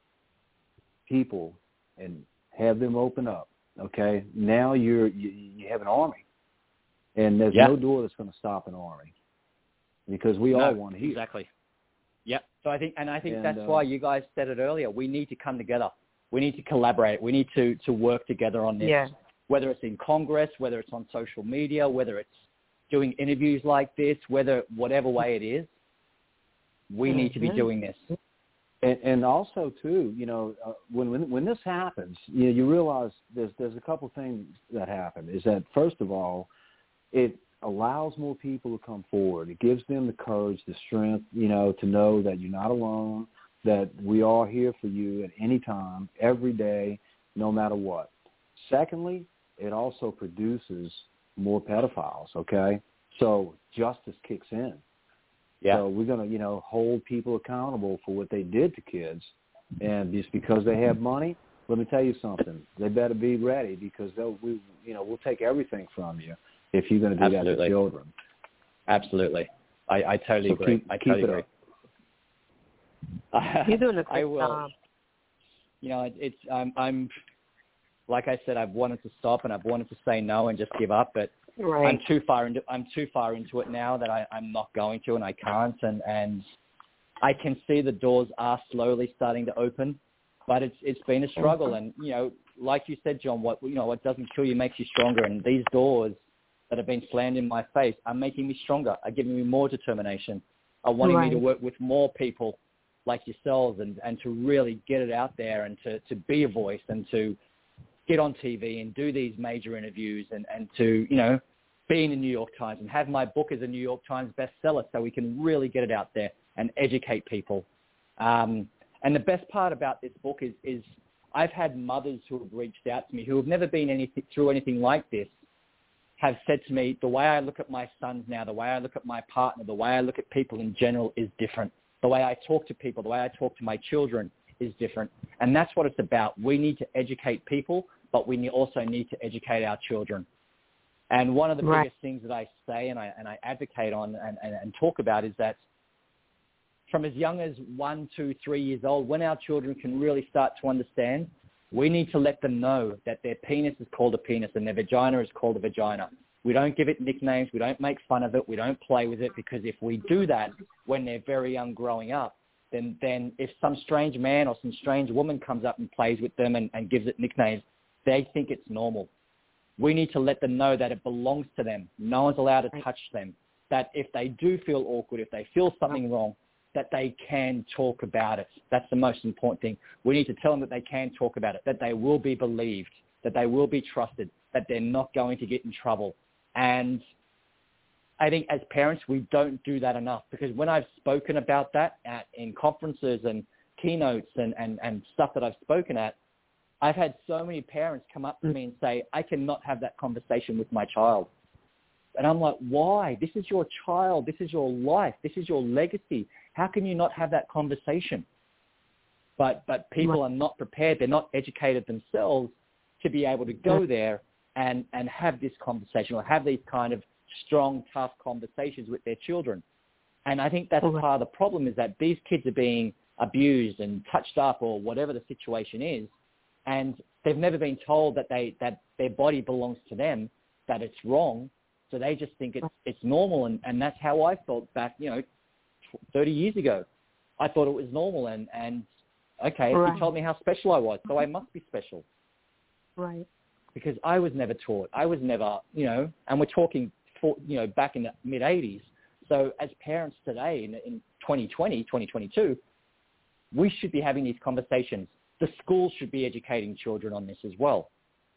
people and have them open up, okay, now you're you, you have an army, and there's yep. no door that's going to stop an army, because we no, all want to hear. Exactly. Yep. So I think, and I think and, that's uh, why you guys said it earlier. We need to come together. We need to collaborate. We need to, to work together on this. Yeah. Whether it's in Congress, whether it's on social media, whether it's doing interviews like this, whether whatever way it is, we mm-hmm. need to be doing this. And, and also, too, you know, uh, when, when when this happens, you know, you realize there's there's a couple things that happen. Is that, first of all, it allows more people to come forward. It gives them the courage, the strength, you know, to know that you're not alone, that we are here for you at any time, every day, no matter what. Secondly, it also produces more pedophiles, okay? So justice kicks in. Yeah. So we're going to, you know, hold people accountable for what they did to kids. And just because they have money, let me tell you something. They better be ready, because they'll, we, you know, we'll take everything from you if you're going to do Absolutely. that to children. Absolutely. I, I totally so agree. Keep, I keep totally it agree. Up. You're doing a great I will. job. You know, it, it's I'm, I'm like I said, I've wanted to stop and I've wanted to say no and just give up, but right. I'm too far into I'm too far into it now that I, I'm not going to, and I can't, and and I can see the doors are slowly starting to open, but it's it's been a struggle, mm-hmm. and you know, like you said, John, what you know, what doesn't kill you makes you stronger, and these doors that have been slammed in my face are making me stronger, are giving me more determination, are wanting right. me to work with more people like yourselves, and, and to really get it out there, and to, to be a voice, and to get on T V and do these major interviews, and, and to, you know, be in the New York Times and have my book as a New York Times bestseller, so we can really get it out there and educate people. Um, and the best part about this book is, is I've had mothers who have reached out to me who have never been anything, through anything like this, have said to me, the way I look at my sons now, the way I look at my partner, the way I look at people in general is different. The way I talk to people, the way I talk to my children is different. And that's what it's about. We need to educate people, but we also need to educate our children. And one of the right. biggest things that I say and I, and I advocate on and, and, and talk about is that from as young as one, two, three years old, when our children can really start to understand, we need to let them know that their penis is called a penis and their vagina is called a vagina. We don't give it nicknames. We don't make fun of it. We don't play with it, because if we do that when they're very young growing up, then, then if some strange man or some strange woman comes up and plays with them and, and gives it nicknames, they think it's normal. We need to let them know that it belongs to them. No one's allowed to touch them. That if they do feel awkward, if they feel something wrong, that they can talk about it. That's the most important thing. We need to tell them that they can talk about it, that they will be believed, that they will be trusted, that they're not going to get in trouble. And I think as parents, we don't do that enough, because when I've spoken about that at, in conferences and keynotes and, and, and stuff that I've spoken at, I've had so many parents come up to me and say, I cannot have that conversation with my child. And I'm like, why? This is your child. This is your life. This is your legacy. How can you not have that conversation? But but people are not prepared. They're not educated themselves to be able to go there and, and have this conversation or have these kind of strong, tough conversations with their children. And I think that's part of the problem, is that these kids are being abused and touched up or whatever the situation is, and they've never been told that they that their body belongs to them, that it's wrong. So they just think it's it's normal, and, and that's how I felt back, you know, thirty years ago. I thought it was normal, and, and okay, right. He told me how special I was, so I must be special. Right. Because I was never taught. I was never, you know, and we're talking, for, you know, back in the mid-eighties. So as parents today in, in twenty twenty, twenty twenty-two, we should be having these conversations. The schools should be educating children on this as well.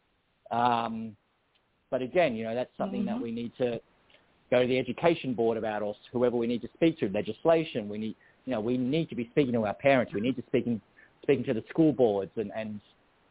Um, but again, you know, that's something mm-hmm. that we need to go to the education board about, or whoever we need to speak to, legislation. We need, you know, we need to be speaking to our parents. We need to speaking speaking to the school boards and, and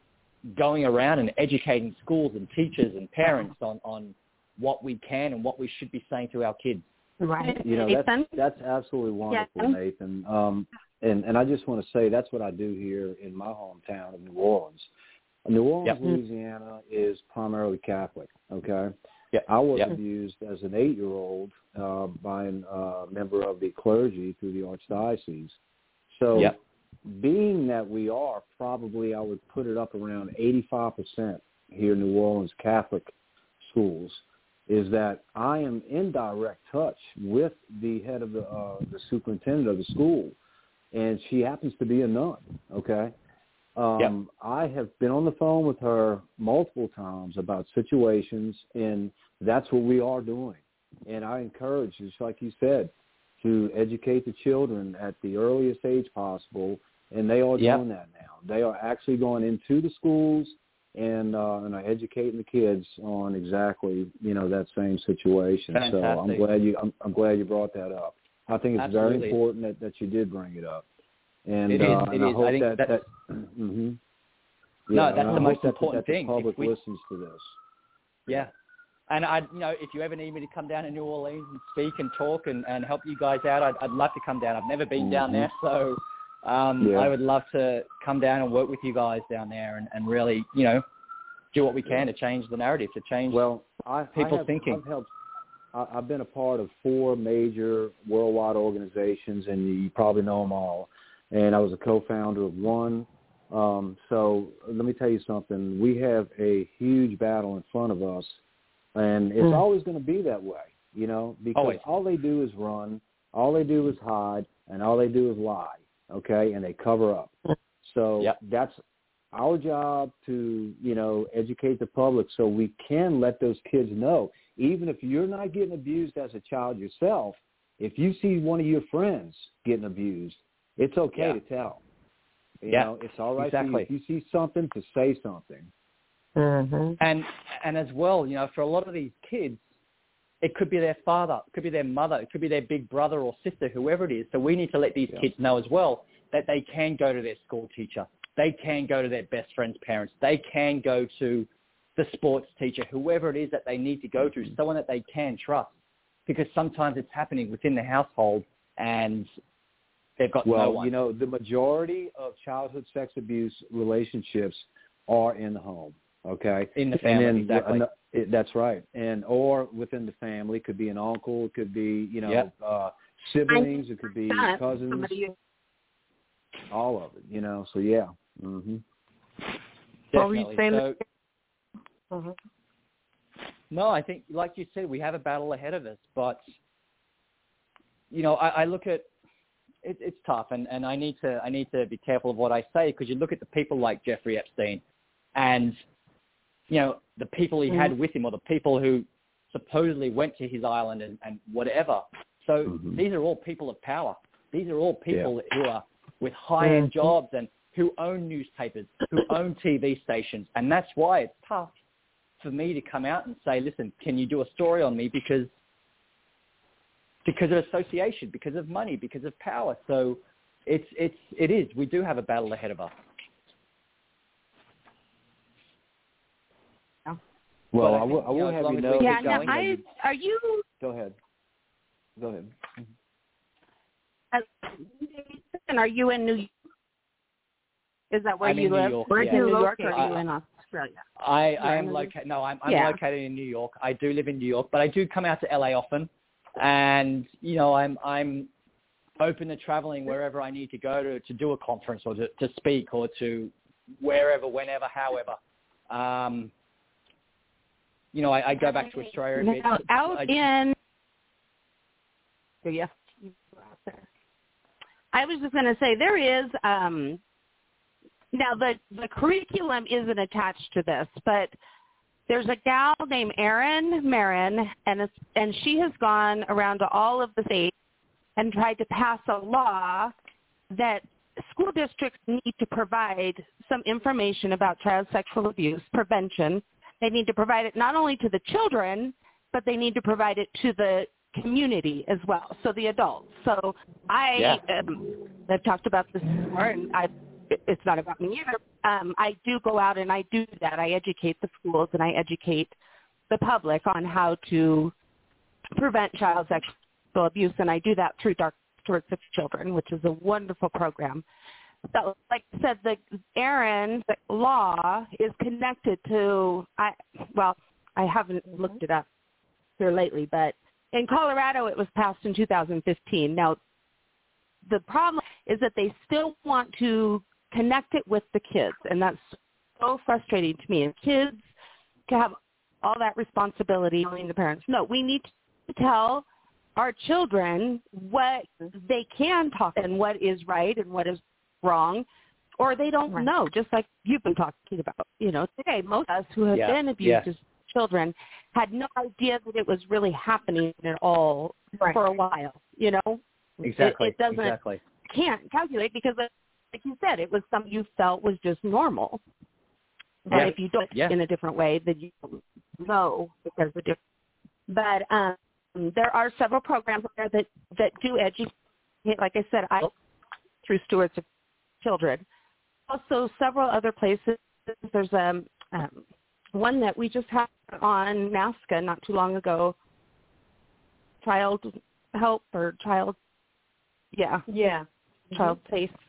going around and educating schools and teachers and parents on, on what we can and what we should be saying to our kids. Right. You know, that's, that's absolutely wonderful, yeah. Nathan. Um, and, and I just want to say that's what I do here in my hometown of New Orleans. New Orleans, yep. Louisiana is primarily Catholic, okay? Yep. I was yep. abused as an eight-year-old uh, by a uh, member of the clergy through the Archdiocese. So yep. being that we are probably, I would put it up around eighty-five percent here in New Orleans Catholic schools, is that I am in direct touch with the head of the, uh, the superintendent of the school, and she happens to be a nun, okay? Um, yep. I have been on the phone with her multiple times about situations, and that's what we are doing. And I encourage, just like you said, to educate the children at the earliest age possible, and they are yep. doing that now. They are actually going into the schools and uh, and are educating the kids on exactly, you know, that same situation. Fantastic. So I'm glad you I'm, I'm glad you brought that up. I think it's Absolutely. very important that, that you did bring it up. And, it is. uh, It and I is. hope I think that, that's, that mm-hmm. yeah, no, that's the most that, important that thing. The public we, listens to this. Yeah, and I, you know, if you ever need me to come down to New Orleans and speak and talk and, and help you guys out, I'd, I'd love to come down. I've never been mm-hmm. down there, so um, yeah. I would love to come down and work with you guys down there and, and really, you know, do what we can yeah. to change the narrative, to change well, I, people's I have, thinking. I've helped. I've been a part of four major worldwide organizations, and you probably know them all. And I was a co-founder of one. Um, so let me tell you something. We have a huge battle in front of us, and it's mm. always going to be that way, you know, because always. all they do is run, all they do is hide, and all they do is lie, okay, and they cover up. So yep. that's our job to, you know, educate the public so we can let those kids know. Even if you're not getting abused as a child yourself, if you see one of your friends getting abused, it's okay yeah. to tell. You yeah, know, it's all right exactly. for you. If you see something, to say something. Mm-hmm. And and as well, you know, for a lot of these kids, it could be their father, it could be their mother, it could be their big brother or sister, whoever it is. So we need to let these yeah. kids know as well that they can go to their school teacher. They can go to their best friend's parents. They can go to the sports teacher, whoever it is that they need to go to, someone that they can trust. Because sometimes it's happening within the household and they've got well, no one. You know, the majority of childhood sex abuse relationships are in the home, okay? In the family, and then, exactly. Uh, it, that's right. And or within the family. It could be an uncle. It could be, you know, yep. uh, siblings. It could be cousins. Somebody... All of it, you know. So, yeah. Mm-hmm. Definitely. So, uh-huh. no, I think, like you said, we have a battle ahead of us. But, you know, I, I look at it, it's tough, and, and I need to I need to be careful of what I say, because you look at the people like Jeffrey Epstein, and you know the people he mm-hmm. had with him, or the people who supposedly went to his island and, and whatever. So mm-hmm. these are all people of power. These are all people yeah. who are with high-end mm-hmm. jobs and who own newspapers, who own T V stations, and that's why it's tough for me to come out and say, listen, can you do a story on me, because because of association, because of money, because of power. So it's it's it is. We do have a battle ahead of us. Well, I will, I will you know, have you know. Yeah, now I, are you? Go ahead. Go ahead. And are you in New York? Is that where I'm you in live? New York, Where yeah. in New York, or I, are you in Australia? I, I am located. No, I'm, I'm yeah. located in New York. I do live in New York, but I do come out to L A often, and you know, I'm I'm open to traveling wherever I need to go to to do a conference, or to, to speak, or to wherever, whenever, however. Um, you know, I, I go back to Australia a bit. Now, out I, in. Yes, you go out there. I was just going to say there is. Um, Now, the, the curriculum isn't attached to this, but there's a gal named Erin Marin, and, it's, and she has gone around to all of the states and tried to pass a law that school districts need to provide some information about child sexual abuse prevention. They need to provide it not only to the children, but they need to provide it to the community as well, so the adults. So I, yeah. um, I've talked about this before, and I've it's not about me either. Um, I do go out and I do that. I educate the schools and I educate the public on how to prevent child sexual abuse, and I do that through Dark Stewards of Children, which is a wonderful program. So, like I said, the Aaron law is connected to, I well, I haven't looked it up here lately, but in Colorado it was passed in two thousand fifteen. Now, the problem is that they still want to connect it with the kids, and that's so frustrating to me. And kids to have all that responsibility knowing the parents. No, we need to tell our children what they can talk and what is right and what is wrong, or they don't right. know, just like you've been talking about. You know, today, most of us who have yeah. been abused yeah. as children had no idea that it was really happening at all right. for a while, you know? Exactly, It, it doesn't, exactly. can't calculate because, like you said, it was something you felt was just normal. Yeah. And if you do it yeah. in a different way, then you don't know because of different. But um, there are several programs there that, that do educate. Like I said, I through Stewards of Children. Also, several other places. There's um, um, one that we just had on NASCA not too long ago. Child Help or Child, yeah, yeah, Child mm-hmm. Safe.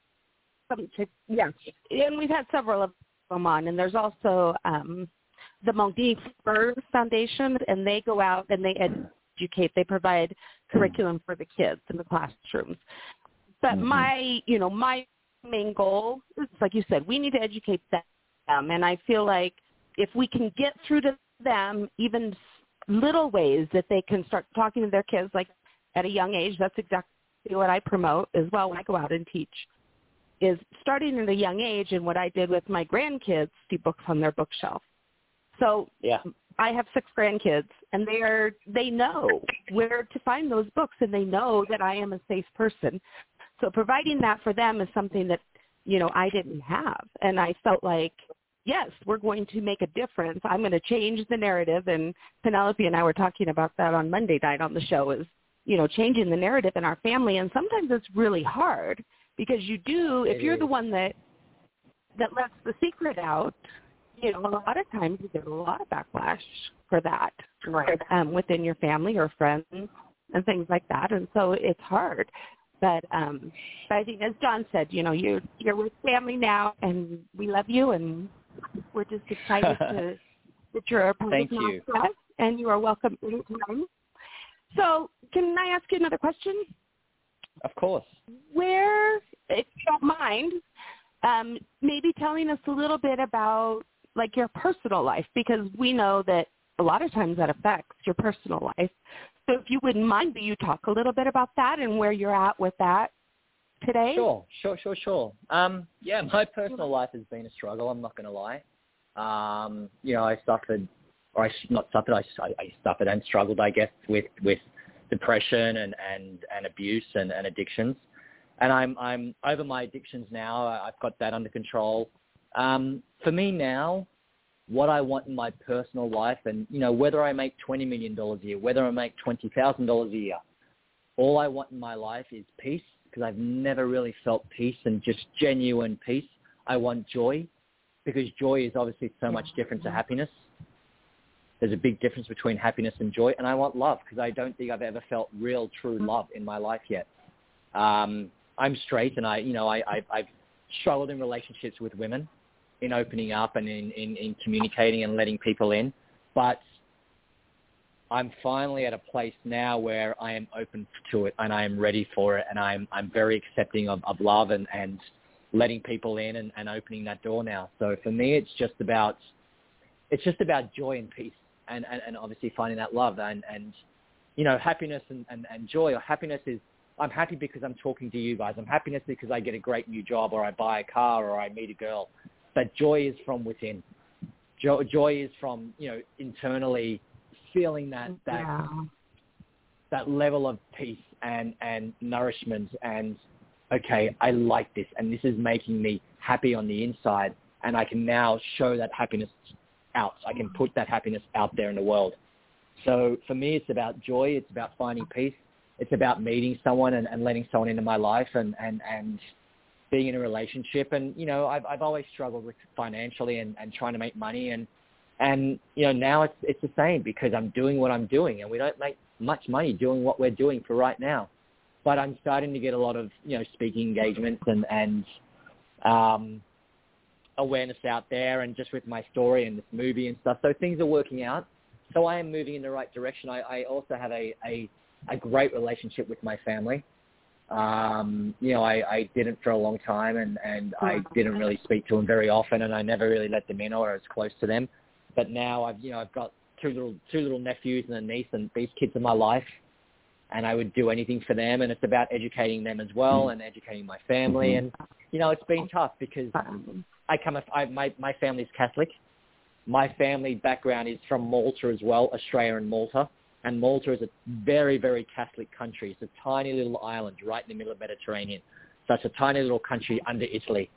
Yeah, and we've had several of them on, and there's also um, the Monique Burr Foundation, and they go out and they educate. They provide curriculum for the kids in the classrooms. But mm-hmm. my, you know, my main goal is, like you said, we need to educate them, and I feel like if we can get through to them, even little ways that they can start talking to their kids, like at a young age, that's exactly what I promote as well when I go out and teach. Is starting at a young age, and what I did with my grandkids, see books on their bookshelf. So yeah. I have six grandkids, and they are they know where to find those books, and they know that I am a safe person. So providing that for them is something that, you know, I didn't have, and I felt like, yes, we're going to make a difference. I'm going to change the narrative, and Penelope and I were talking about that on Monday night on the show. Is you know changing the narrative in our family, and sometimes it's really hard. Because you do, if you're the one that that lets the secret out, you know, a lot of times you get a lot of backlash for that, right? Um, within your family or friends and things like that, and so it's hard. But um, but I think, as John said, you know, you're you're with family now, and we love you, and we're just excited to that you're a part Thank of you. NASCA, and you are welcome anytime. So, can I ask you another question? Of course. Where, if you don't mind, um, maybe telling us a little bit about, like, your personal life, because we know that a lot of times that affects your personal life. So if you wouldn't mind, will you talk a little bit about that and where you're at with that today? Sure, sure, sure, sure. Um, yeah, my personal life has been a struggle, I'm not going to lie. Um, you know, I suffered, or I not suffered, I, I suffered and struggled, I guess, with, with depression and, and, and abuse and, and addictions. And I'm, I'm over my addictions now. I've got that under control. Um, for me now, what I want in my personal life, and, you know, whether I make twenty million dollars a year, whether I make twenty thousand dollars a year, all I want in my life is peace, because I've never really felt peace and just genuine peace. I want joy, because joy is obviously so much different to happiness. There's a big difference between happiness and joy. And I want love, because I don't think I've ever felt real, true love in my life yet. Um, I'm straight, and I, you know, I, I, I've struggled in relationships with women, in opening up and in, in, in communicating and letting people in. But I'm finally at a place now where I am open to it and I am ready for it, and I'm I'm very accepting of, of love and, and letting people in and, and opening that door now. So for me, it's just about it's just about joy and peace, and, and, and obviously finding that love and, and you know, happiness and, and, and joy. Or happiness is, I'm happy because I'm talking to you guys. I'm happiness because I get a great new job, or I buy a car, or I meet a girl. But joy is from within. Joy, joy is from, you know, internally feeling that that yeah. that level of peace and, and nourishment and, okay, I like this, and this is making me happy on the inside, and I can now show that happiness out. I can put that happiness out there in the world. So for me, it's about joy. It's about finding peace. It's about meeting someone and, and letting someone into my life and, and, and being in a relationship. And, you know, I've, I've always struggled with financially and, and trying to make money. And, and, you know, now it's, it's the same, because I'm doing what I'm doing, and we don't make much money doing what we're doing for right now. But I'm starting to get a lot of, you know, speaking engagements and, and um, awareness out there, and just with my story and this movie and stuff. So things are working out. So I am moving in the right direction. I, I also have a, a, a great relationship with my family. Um, you know, I, I didn't for a long time, and, and I didn't really speak to them very often, and I never really let them in or was close to them. But now I've, you know, I've got two little, two little nephews and a niece, and these kids are my life, and I would do anything for them. And it's about educating them as well, and educating my family. And, you know, it's been tough because I come, I, my, my family's Catholic. My family background is from Malta as well, Australia and Malta. And Malta is a very, very Catholic country. It's a tiny little island right in the middle of the Mediterranean. So it's a tiny little country under Italy.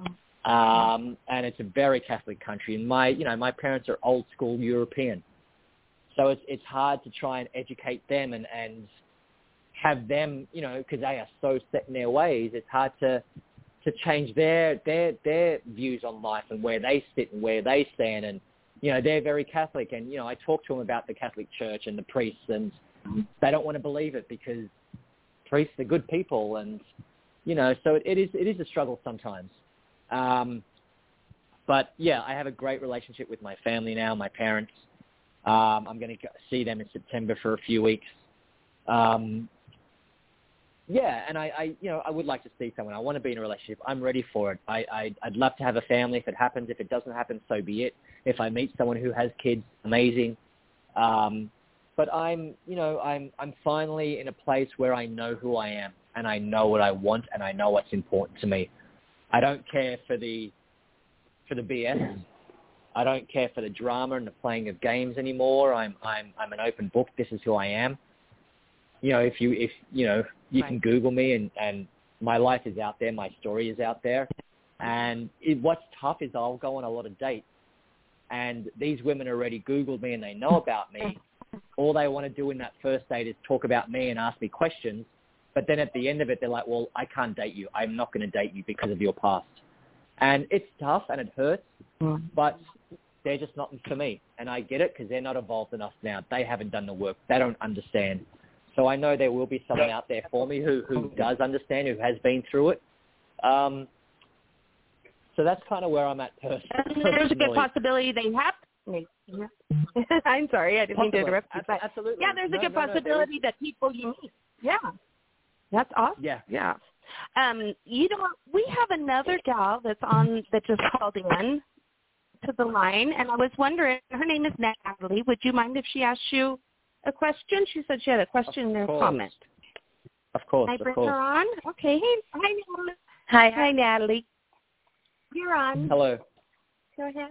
Um, and it's a very Catholic country. And my, you know, my parents are old school European. So it's, it's hard to try and educate them and, and have them, you know, because they are so set in their ways. It's hard to, to change their, their, their views on life and where they sit and where they stand. And, you know, they're very Catholic, and, you know, I talk to them about the Catholic Church and the priests, and they don't want to believe it because priests are good people, and, you know, so it, it is it is a struggle sometimes. Um, but, yeah, I have a great relationship with my family now, my parents. Um, I'm going to see them in September for a few weeks. Um, yeah, and I, I, you know, I would like to see someone. I want to be in a relationship. I'm ready for it. I, I, I'd love to have a family if it happens. If it doesn't happen, so be it. If I meet someone who has kids, amazing. Um, but I'm, you know, I'm, I'm finally in a place where I know who I am, and I know what I want, and I know what's important to me. I don't care for the, for the B S. I don't care for the drama and the playing of games anymore. I'm, I'm, I'm an open book. This is who I am. You know, if you, if, you know, you right. can Google me, and, and my life is out there. My story is out there. And it, what's tough is I'll go on a lot of dates, and these women already Googled me and they know about me. All they want to do in that first date is talk about me and ask me questions. But then at the end of it, they're like, well, I can't date you. I'm not going to date you because of your past. And it's tough and it hurts, mm. but they're just not for me. And I get it because they're not evolved enough now. They haven't done the work. They don't understand. So I know there will be someone out there for me who, who does understand, who has been through it. Um, so that's kind of where I'm at personally. And there's a good possibility they have. Yeah. I'm sorry, I didn't mean to interrupt you. But absolutely. Yeah, there's no, a good no, possibility no, that people you meet. Yeah. That's awesome. Yeah. Yeah. Um, you know, we have another gal that's on that just called in to the line, and I was wondering, her name is Natalie. Would you mind if she asked you a question? She said she had a question and a comment. Of course, Can I bring of course. her on? Okay. Hey, hi, Natalie. Hi. Hi, Natalie. You're on. Hello. Go ahead.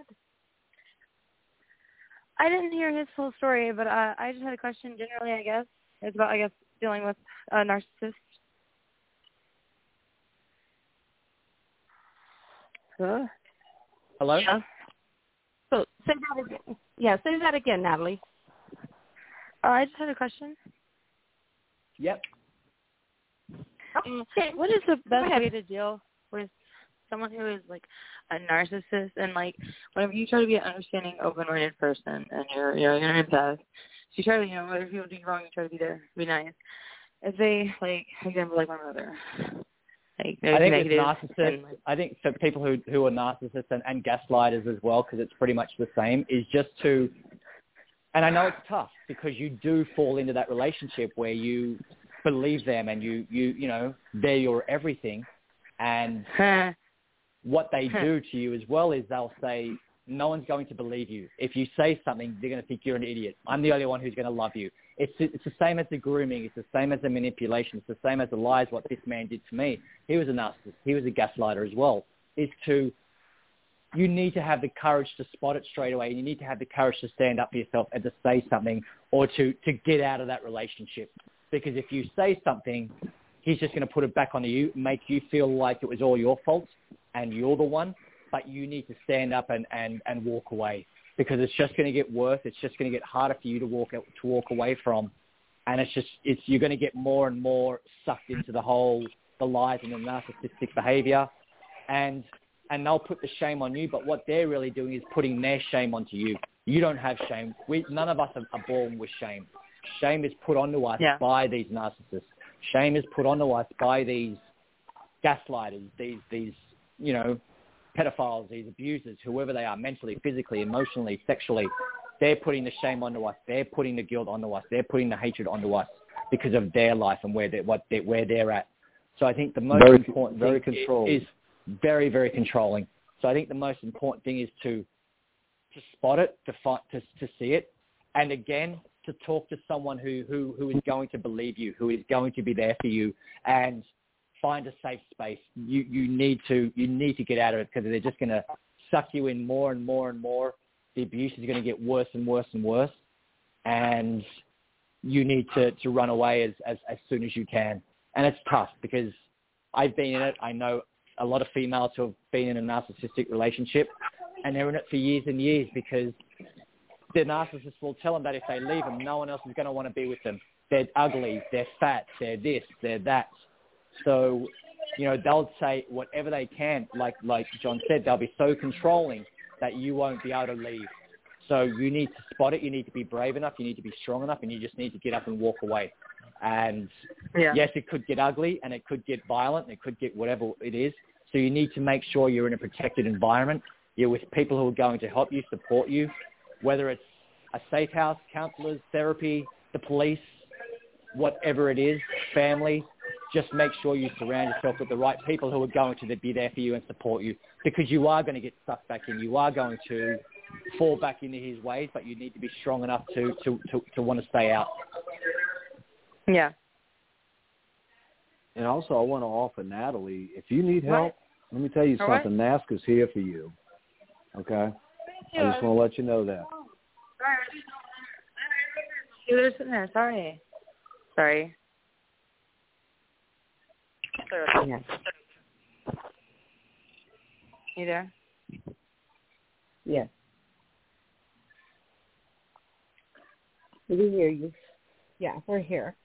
I didn't hear his full story, but uh, I just had a question generally, I guess. It's about, I guess, dealing with a narcissist. Huh? Hello? Yeah. So say that again. Yeah, say that again, Natalie. Uh, I just had a question. Yep. Okay. What is the best way to deal with someone who is like a narcissist, and like whenever you try to be an understanding, open-minded person, and you're you know you're an empath, so you try to you know whatever people do wrong, you try to be there, be nice. If they like, for example, like my mother, like I think with negative narcissists, and, like, I think for people who who are narcissists and, and gaslighters as well, because it's pretty much the same, is just to, and I know it's tough because you do fall into that relationship where you believe them and you you you know they're your everything, and what they do to you as well is they'll say, no one's going to believe you. If you say something, they're going to think you're an idiot. I'm the only one who's going to love you. It's it's the same as the grooming. It's the same as the manipulation. It's the same as the lies, what this man did to me. He was a narcissist. He was a gaslighter as well. Is to, you need to have the courage to spot it straight away. And you need to have the courage to stand up for yourself and to say something, or to, to get out of that relationship. Because if you say something, he's just going to put it back onto you, make you feel like it was all your fault and you're the one, but you need to stand up and, and, and walk away, because it's just going to get worse. It's just going to get harder for you to walk to walk away from. And it's just, it's, you're going to get more and more sucked into the whole, the lies and the narcissistic behavior. And, and they'll put the shame on you, but what they're really doing is putting their shame onto you. You don't have shame. We, none of us are, are born with shame. Shame is put onto us yeah. by these narcissists. Shame is put onto us by these gaslighters, these, these, you know, pedophiles, these abusers, whoever they are, mentally, physically, emotionally, sexually. They're putting the shame onto us. They're putting the guilt onto us. They're putting the hatred onto us because of their life and where they're, what they're, where they're at. So I think the most very, important very thing controlling. is very, very controlling. So I think the most important thing is to to spot it, to find, to to see it, and again to talk to someone who, who, who is going to believe you, who is going to be there for you, and find a safe space. You you need to you need to get out of it, because they're just going to suck you in more and more and more. The abuse is going to get worse and worse and worse, and you need to, to run away as, as, as soon as you can. And it's tough because I've been in it. I know a lot of females who have been in a narcissistic relationship, and they're in it for years and years because the narcissist will tell them that if they leave them, no one else is going to want to be with them. They're ugly, they're fat, they're this, they're that. So, you know, they'll say whatever they can. Like like John said, they'll be so controlling that you won't be able to leave. So you need to spot it. You need to be brave enough. You need to be strong enough, and you just need to get up and walk away. And yeah. yes, it could get ugly, and it could get violent, and it could get whatever it is. So you need to make sure you're in a protected environment. You're with people who are going to help you, support you, whether it's a safe house, counselors, therapy, the police, whatever it is, family. Just make sure you surround yourself with the right people who are going to be there for you and support you, because you are going to get sucked back in. You are going to fall back into his ways, but you need to be strong enough to, to, to, to want to stay out. Yeah. And also I want to offer Natalie, if you need help, what? let me tell you All something. Right. NAASCA's here for you. Okay? I just want to let you know that. You were sitting there. Sorry. Sorry. Yeah. You there? Yes. We hear you. Yeah, we're here.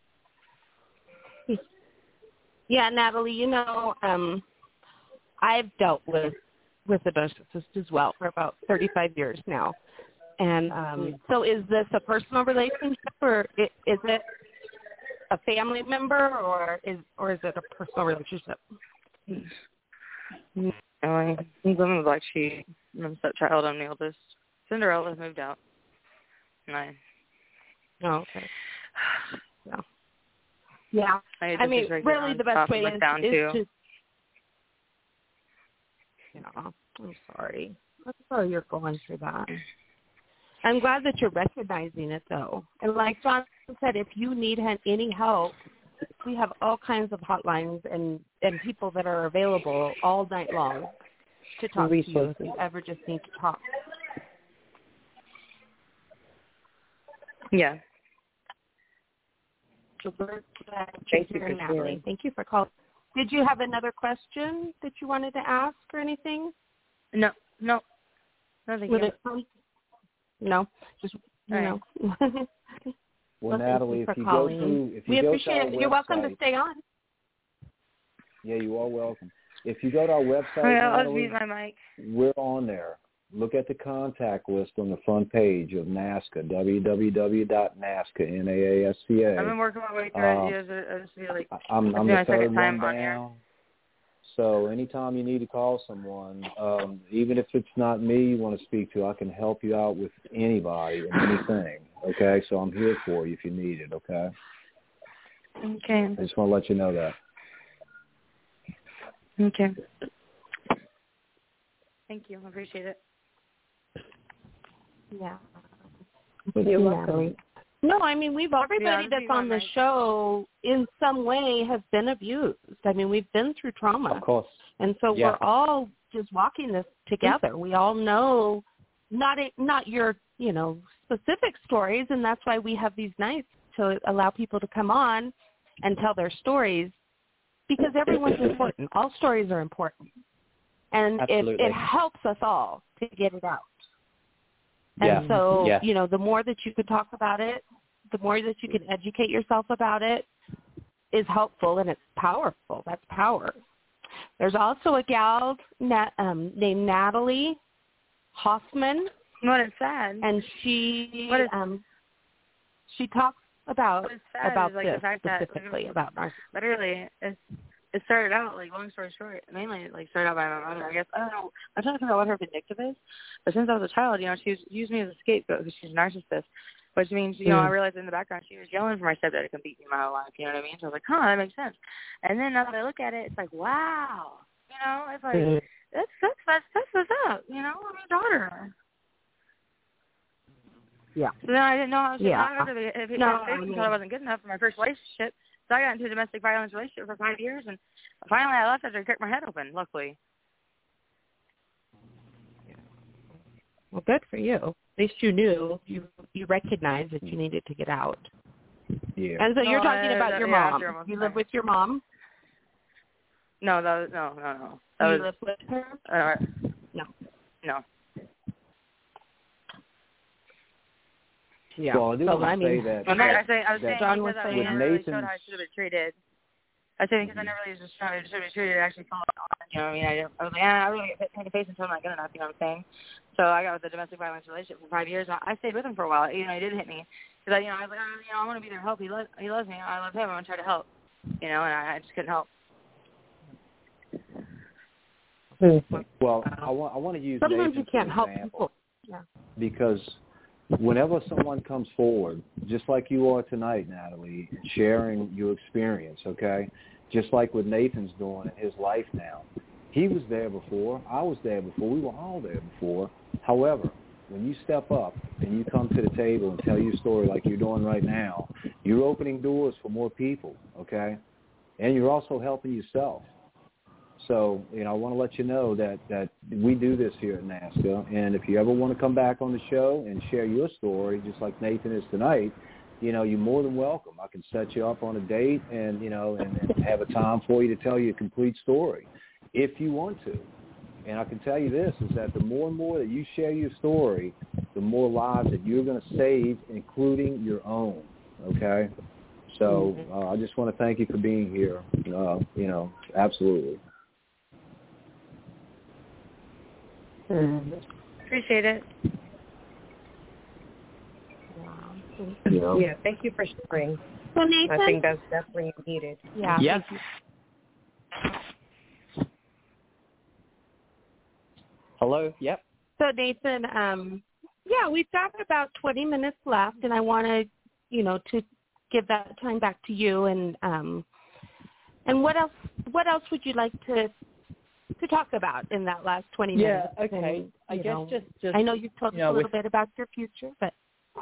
Yeah, Natalie, you know, um, I've dealt with, with a narcissist as well for about thirty-five years now. And um, so is this a personal relationship, or is it a family member, or is or is it a personal relationship? No, I'm living with Black Sheep. I'm stepchild. I'm the eldest. Cinderella's moved out. Nine. Oh, okay. No. Yeah. I, I mean, really the best way is, is to... Yeah, I'm sorry. I'm sorry you're going through that. I'm glad that you're recognizing it, though. And like John said, if you need any help, we have all kinds of hotlines and, and people that are available all night long to talk to you if you ever just need to talk. Yeah. So we're glad you're here, Natalie. Thank you for calling. Did you have another question that you wanted to ask or anything? No, no. No, thank you. No, just, you right. know. Well, well, Natalie, if you calling. go to, if you we go appreciate to our it. website, you're welcome to stay on. Yeah, you are welcome. If you go to our website, okay, I'll Natalie, mute my mic. We're on there. Look at the contact list on the front page of NAASCA, w w w dot nasca, N A A S C A. I've been working my way through uh, it. Just feel like I'm, I'm the third one on down. So anytime you need to call someone, um, even if it's not me you want to speak to, I can help you out with anybody and anything, okay? So I'm here for you if you need it, okay? Okay. I just want to let you know that. Okay. Thank you. I appreciate it. Yeah. You're welcome. No, I mean, we've everybody yeah, that's on the show in some way has been abused. I mean, we've been through trauma. Of course. And so yeah. we're all just walking this together. We all know not a, not your, you know, specific stories, and that's why we have these nights to allow people to come on and tell their stories, because everyone's important. All stories are important. And it, it helps us all to get it out. Yeah. And so, yeah. you know, the more that you can talk about it, the more that you can educate yourself about it is helpful, and it's powerful. That's power. There's also a gal nat, um, named Natalie Hoffman. What is sad? And she what is, um, she talks about about like this the fact specifically that, about narcissism. Literally, it's, it started out, like, long story short, mainly, like, started out by my mother. I guess, I don't know, I'm trying to figure out what her vindictive is, but since I was a child, you know, she was, used me as a scapegoat because she's a narcissist, which means, you know, mm. I realized in the background she was yelling for my stepdad to come beat me my whole life, you know what I mean? So I was like, huh, that makes sense. And then now that I look at it, it's like, wow, you know, it's like, mm. that's, that's, that's, that's what's up, you know, I'm your daughter. Yeah. So then I didn't know how to yeah. how to if it no, was until I wasn't good enough for my first relationship. So I got into a domestic violence relationship for five years, and finally I left after I kicked my head open, luckily. Well, good for you. At least you knew, you you recognized that you needed to get out. Yeah. And so you're no, talking uh, about that, your yeah, mom. sure, You live with your mom? No, that was, no, no, no. That you was, live with her? Uh, no. No. Yeah. Well, I do so, want to I mean, say that, I, that, was saying, I was that saying John because was I saying never really showed Nathan's, how I should have been treated. I was saying because I never really just tried to be treated. I actually followed on. You know what I mean? I, I was like, ah, I really get paid to face until I'm not good enough. You know what I'm saying? So I got with a domestic violence relationship for five years. I, I stayed with him for a while. You know, he did hit me because I, you know, I was like, oh, you know, I want to be there to help. He loves, he loves me. I love him. I want to try to help. You know, and I, I just couldn't help. Well, I want I want to use sometimes Nathan you can't for help example, people. Yeah. Because whenever someone comes forward, just like you are tonight, Natalie, sharing your experience, okay, just like what Nathan's doing in his life now, he was there before, I was there before, we were all there before. However, when you step up and you come to the table and tell your story like you're doing right now, you're opening doors for more people, okay, and you're also helping yourself. So, you know, I want to let you know that, that we do this here at NAASCA, and if you ever want to come back on the show and share your story, just like Nathan is tonight, you know, you're more than welcome. I can set you up on a date and, you know, and, and have a time for you to tell you a complete story if you want to. And I can tell you this, is that the more and more that you share your story, the more lives that you're going to save, including your own, okay? So uh, I just want to thank you for being here, uh, you know, absolutely. Mm-hmm. Appreciate it. Yeah. yeah, thank you for sharing. So Nathan, I think that's definitely needed. Yeah. Yes. Hello. Yep. So Nathan, um, yeah, we've got about twenty minutes left, and I want to, you know, to give that time back to you. And um, and what else? What else would you like to to talk about in that last twenty yeah, minutes? Yeah, okay. And, I guess know, just, just... I know you've told you us know, a little with, bit about your future, but...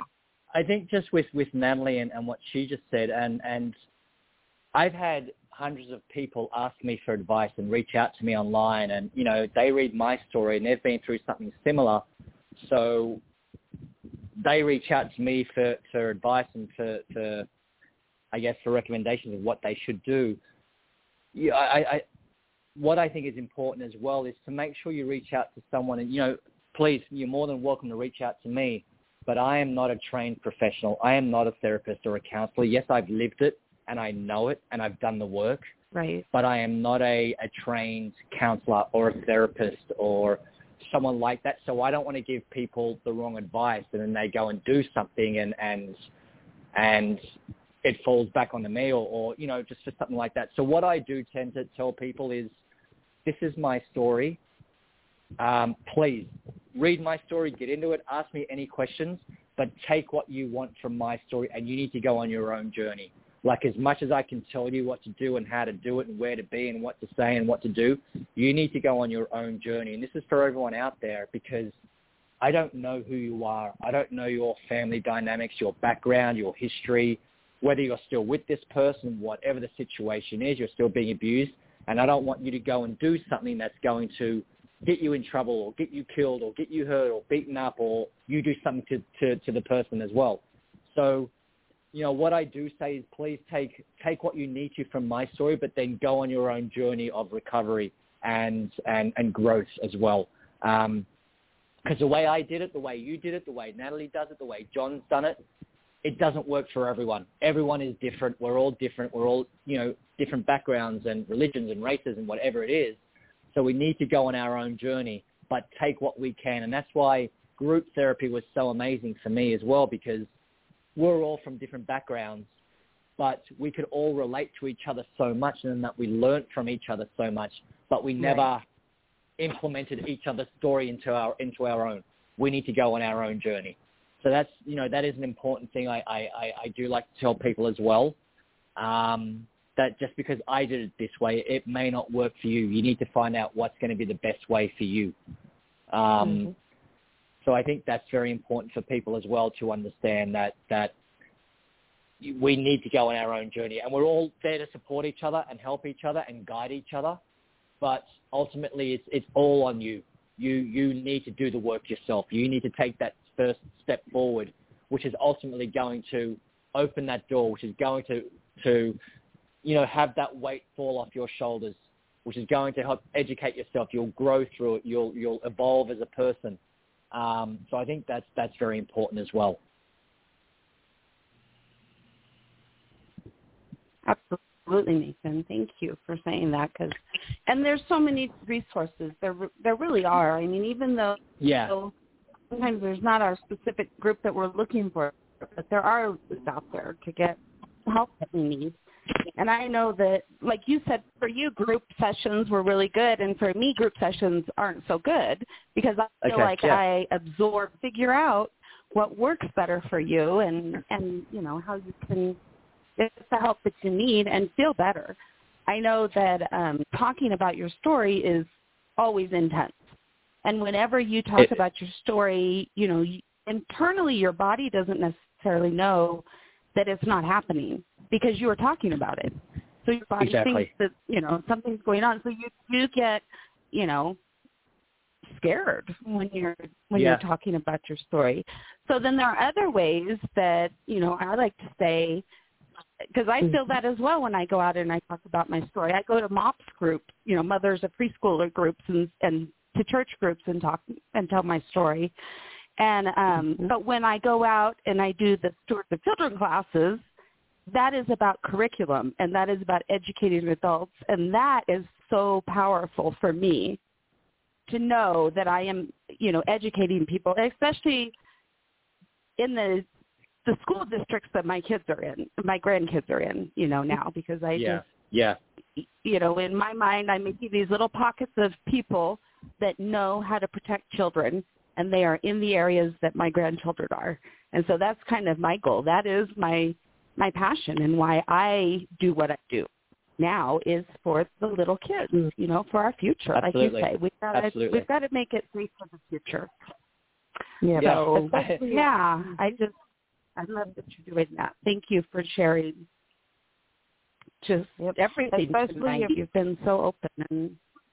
I think just with, with Natalie and, and what she just said, and, and I've had hundreds of people ask me for advice and reach out to me online, and, you know, they read my story and they've been through something similar. So they reach out to me for, for advice and for, for, I guess, for recommendations of what they should do. Yeah, I, I, what I think is important as well is to make sure you reach out to someone, and, you know, please, you're more than welcome to reach out to me, but I am not a trained professional. I am not a therapist or a counselor. Yes, I've lived it and I know it and I've done the work, right? But I am not a, a trained counselor or a therapist or someone like that. So I don't want to give people the wrong advice and then they go and do something and, and, and it falls back onto me or, or, you know, just for something like that. So what I do tend to tell people is, this is my story. Um, please read my story, get into it, ask me any questions, but take what you want from my story and you need to go on your own journey. Like, as much as I can tell you what to do and how to do it and where to be and what to say and what to do, you need to go on your own journey. And this is for everyone out there, because I don't know who you are. I don't know your family dynamics, your background, your history, whether you're still with this person, whatever the situation is, you're still being abused. And I don't want you to go and do something that's going to get you in trouble or get you killed or get you hurt or beaten up, or you do something to, to, to the person as well. So, you know, what I do say is, please take take what you need to from my story, but then go on your own journey of recovery and and, and growth as well. Um, because the way I did it, the way you did it, the way Natalie does it, the way John's done it, it doesn't work for everyone. Everyone is different. We're all different. We're all, you know, different backgrounds and religions and races and whatever it is. So we need to go on our own journey, but take what we can. And that's why group therapy was so amazing for me as well, because we're all from different backgrounds, but we could all relate to each other so much, and that we learned from each other so much, but we never right. implemented each other's story into our into our own. We need to go on our own journey. So that's, you know, that is an important thing I, I, I do like to tell people as well, um, that just because I did it this way, it may not work for you. You need to find out what's going to be the best way for you. Um, mm-hmm. So I think that's very important for people as well, to understand that, that we need to go on our own journey, and we're all there to support each other and help each other and guide each other. But ultimately it's, it's all on you. You, you need to do the work yourself. You need to take that first step forward, which is ultimately going to open that door, which is going to, to, you know, have that weight fall off your shoulders, which is going to help educate yourself. You'll grow through it. You'll, you'll evolve as a person. Um, so I think that's, that's very important as well. Absolutely, Nathan. Thank you for saying that. Cause, and there's so many resources. There, there really are. I mean, even though, yeah. though sometimes there's not our specific group that we're looking for, but there are out there to get help that we need. And I know that, like you said, for you, group sessions were really good, and for me, group sessions aren't so good, because I feel okay, like yeah. I absorb, figure out what works better for you, and, and you know, how you can get the help that you need and feel better. I know that um, talking about your story is always intense. And whenever you talk it, about your story, you know, internally your body doesn't necessarily know that it's not happening, because you are talking about it. So your body exactly. thinks that, you know, something's going on. So you do get, you know, scared when you're when yeah. you're talking about your story. So then there are other ways that, you know, I like to say, because I feel that as well when I go out and I talk about my story. I go to MOPS groups, you know, mothers of preschooler groups, and, and to church groups and talk and tell my story. And um, mm-hmm. but when I go out and I do the Stewards of Children classes, that is about curriculum, and that is about educating adults, and that is so powerful for me to know that I am, you know, educating people, especially in the the school districts that my kids are in, my grandkids are in, you know, now, because I yeah. just, yeah. you know, in my mind, I'm making these little pockets of people that know how to protect children, and they are in the areas that my grandchildren are. And so that's kind of my goal. That is my my passion and why I do what I do. now is for the little kids, you know, for our future. Absolutely. Like you say, we've got to we've got to make it safe for the future. Yeah. So yeah, I just I love that you're doing that. Thank you for sharing just yep. everything tonight. You've been so open and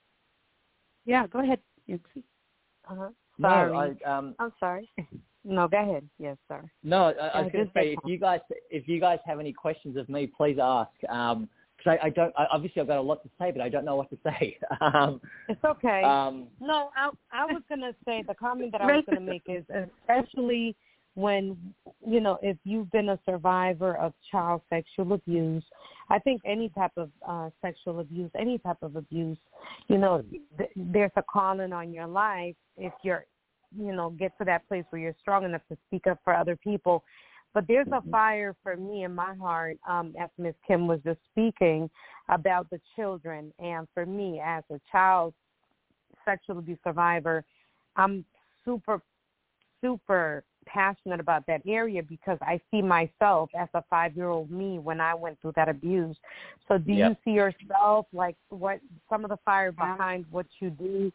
yeah. Go ahead, Nancy. Uh-huh. Sorry. No, I, um, I'm sorry. No, go ahead. Yes, sir. No, I, I was going to say if you guys if you guys have any questions of me, please ask. Um, because I, I don't. I, obviously, I've got a lot to say, but I don't know what to say. um, it's okay. Um, no, I I was going to say the comment that I was going to make is especially when you know if you've been a survivor of child sexual abuse. I think any type of uh, sexual abuse, any type of abuse, you know, th- there's a calling on your life if you're, you know, get to that place where you're strong enough to speak up for other people. But there's a fire for me in my heart, um, as Miz Kim was just speaking about the children. And for me, as a child sexual abuse survivor, I'm super, super passionate about that area because I see myself as a five-year-old me when I went through that abuse. So do yep. you see yourself, like what some of the fire behind what you do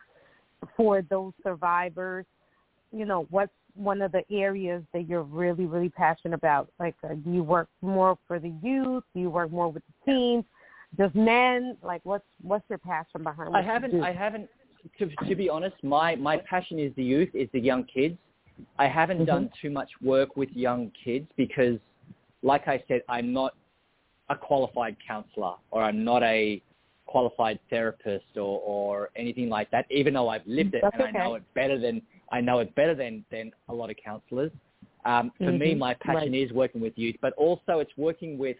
for those survivors? You know, what's one of the areas that you're really, really passionate about? Like, uh, do you work more for the youth? Do you work more with the teens? Just men? Like, what's what's your passion behind what I haven't, you do? I haven't, to, to be honest, my, my passion is the youth, is the young kids. I haven't mm-hmm. done too much work with young kids because, like I said, I'm not a qualified counselor or I'm not a qualified therapist or, or anything like that, even though I've lived it That's and okay. I know it better than I know it better than, than a lot of counselors. Um, for mm-hmm. me, my passion right. is working with youth, but also it's working with,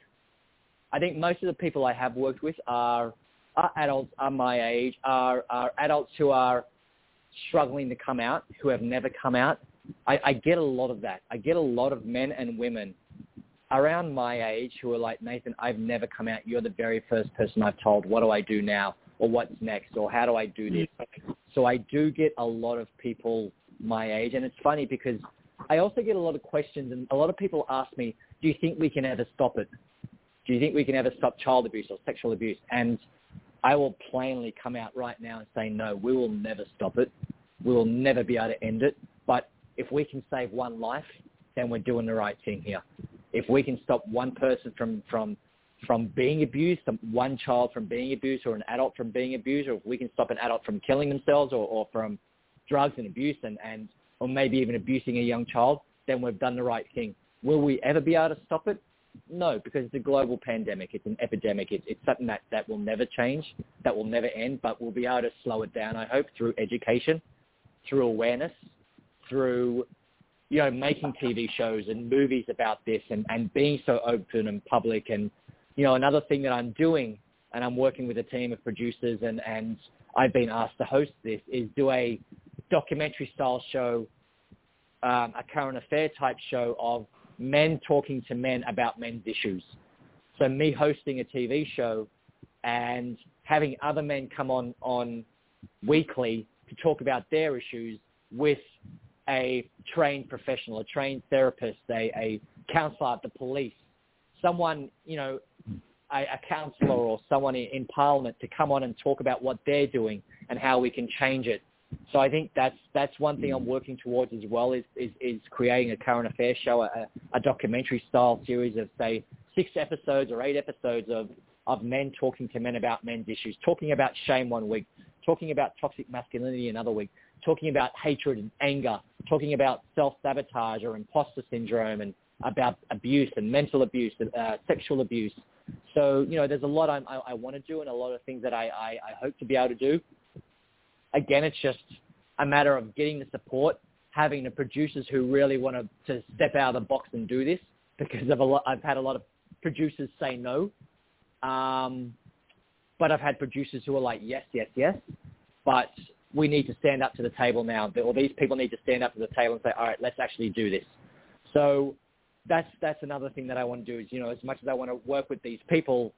I think most of the people I have worked with are, are adults, are my age, are, are adults who are struggling to come out, who have never come out. I, I get a lot of that. I get a lot of men and women around my age who are like, Nathan, I've never come out. You're the very first person I've told, what do I do now? Or what's next? Or how do I do this? So I do get a lot of people my age. And it's funny because I also get a lot of questions and a lot of people ask me, do you think we can ever stop it? Do you think we can ever stop child abuse or sexual abuse? And I will plainly come out right now and say, no, we will never stop it. We will never be able to end it. But if we can save one life, then we're doing the right thing here. If we can stop one person from, from, from being abused, one child from being abused or an adult from being abused, or if we can stop an adult from killing themselves or, or from drugs and abuse and, and or maybe even abusing a young child, then we've done the right thing. Will we ever be able to stop it? No, because it's a global pandemic. It's an epidemic. It's, it's something that, that will never change, that will never end, but we'll be able to slow it down, I hope, through education, through awareness, through, you know, making T V shows and movies about this and, and being so open and public. And, you know, another thing that I'm doing, and I'm working with a team of producers and, and I've been asked to host this, is do a documentary-style show, um, a current affair type show of men talking to men about men's issues. So me hosting a T V show and having other men come on, on weekly to talk about their issues with a trained professional, a trained therapist, a, a counselor at the police, someone, you know, a, a counselor or someone in, in Parliament to come on and talk about what they're doing and how we can change it. So I think that's that's one thing I'm working towards as well is, is, is creating a current affairs show, a, a documentary-style series of, say, six episodes or eight episodes of, of men talking to men about men's issues, talking about shame one week, talking about toxic masculinity another week, talking about hatred and anger, talking about self-sabotage or imposter syndrome and about abuse and mental abuse, uh, sexual abuse. So, you know, there's a lot I'm, I, I want to do and a lot of things that I, I, I hope to be able to do. Again, it's just a matter of getting the support, having the producers who really want to, to step out of the box and do this because of a lot, I've had a lot of producers say no. Um, but I've had producers who are like, yes, yes, yes. But we need to stand up to the table now. Or these people need to stand up to the table and say, all right, let's actually do this. So that's that's another thing that I want to do is, you know, as much as I want to work with these people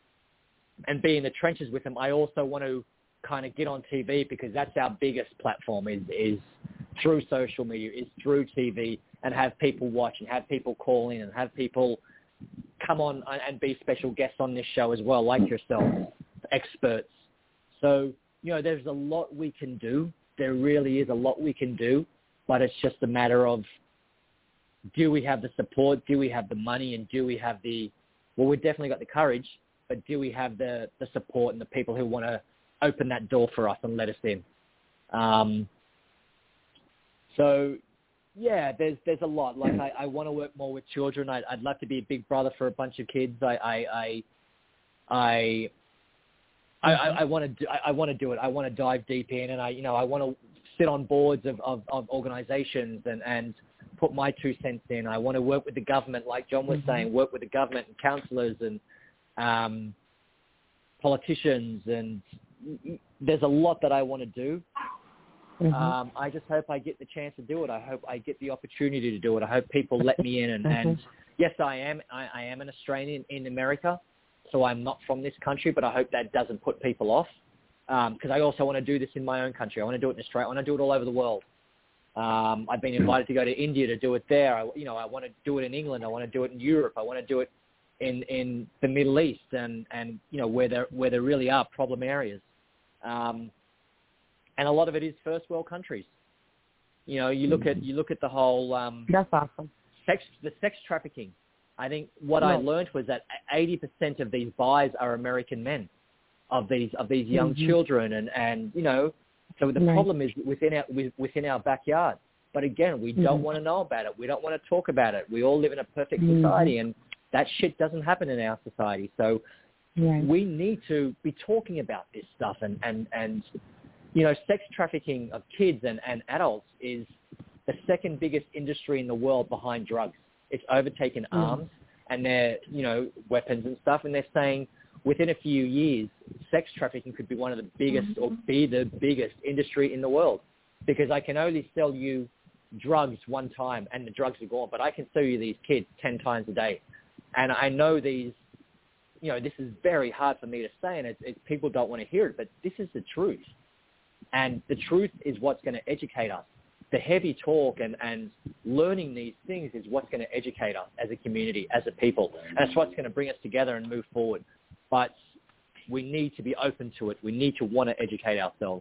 and be in the trenches with them, I also want to kind of get on T V because that's our biggest platform is, is through social media, is through T V and have people watch and have people call in and have people come on and be special guests on this show as well, like yourself, experts. So, you know, there's a lot we can do. There really is a lot we can do, but it's just a matter of, do we have the support? Do we have the money? And do we have the, well, we've definitely got the courage, but do we have the, the support and the people who want to open that door for us and let us in? Um, so, yeah, there's there's a lot. Like, I, I want to work more with children. I, I'd love to be a big brother for a bunch of kids. I I I I, I, I want to do I, I want to do it. I want to dive deep in, and I you know I want to sit on boards of, of, of organizations and, and put my two cents in. I want to work with the government, like John was mm-hmm. saying, work with the government and councillors and um, politicians, and there's a lot that I want to do. Mm-hmm. Um, I just hope I get the chance to do it. I hope I get the opportunity to do it. I hope people let me in. And, mm-hmm. and yes, I am. I, I am an Australian in America, so I'm not from this country. But I hope that doesn't put people off, because um, I also want to do this in my own country. I want to do it in Australia. I want to do it all over the world. Um, I've been invited to go to India to do it there. I, you know, I want to do it in England. I want to do it in Europe. I want to do it in, in the Middle East and, and you know where there where there really are problem areas. Um, And a lot of it is first world countries. You know, you look at you look at the whole um, that's awesome. Sex, the sex trafficking. I think what no. I learned was that eighty percent of these buys are American men, of these of these young mm-hmm. children, and, and you know, so the right. problem is within our within our backyard. But again, we mm-hmm. don't want to know about it. We don't want to talk about it. We all live in a perfect mm-hmm. society, and that shit doesn't happen in our society. So right. we need to be talking about this stuff and and and. You know, sex trafficking of kids and, and adults is the second biggest industry in the world behind drugs. It's overtaken mm. arms and their, you know, weapons and stuff. And they're saying within a few years, sex trafficking could be one of the biggest mm-hmm. or be the biggest industry in the world, because I can only sell you drugs one time and the drugs are gone, but I can sell you these kids ten times a day. And I know these, you know, this is very hard for me to say, and it's, it's, people don't want to hear it, but this is the truth. And the truth is what's going to educate us. The heavy talk and, and learning these things is what's going to educate us as a community, as a people. And that's what's going to bring us together and move forward. But we need to be open to it. We need to want to educate ourselves.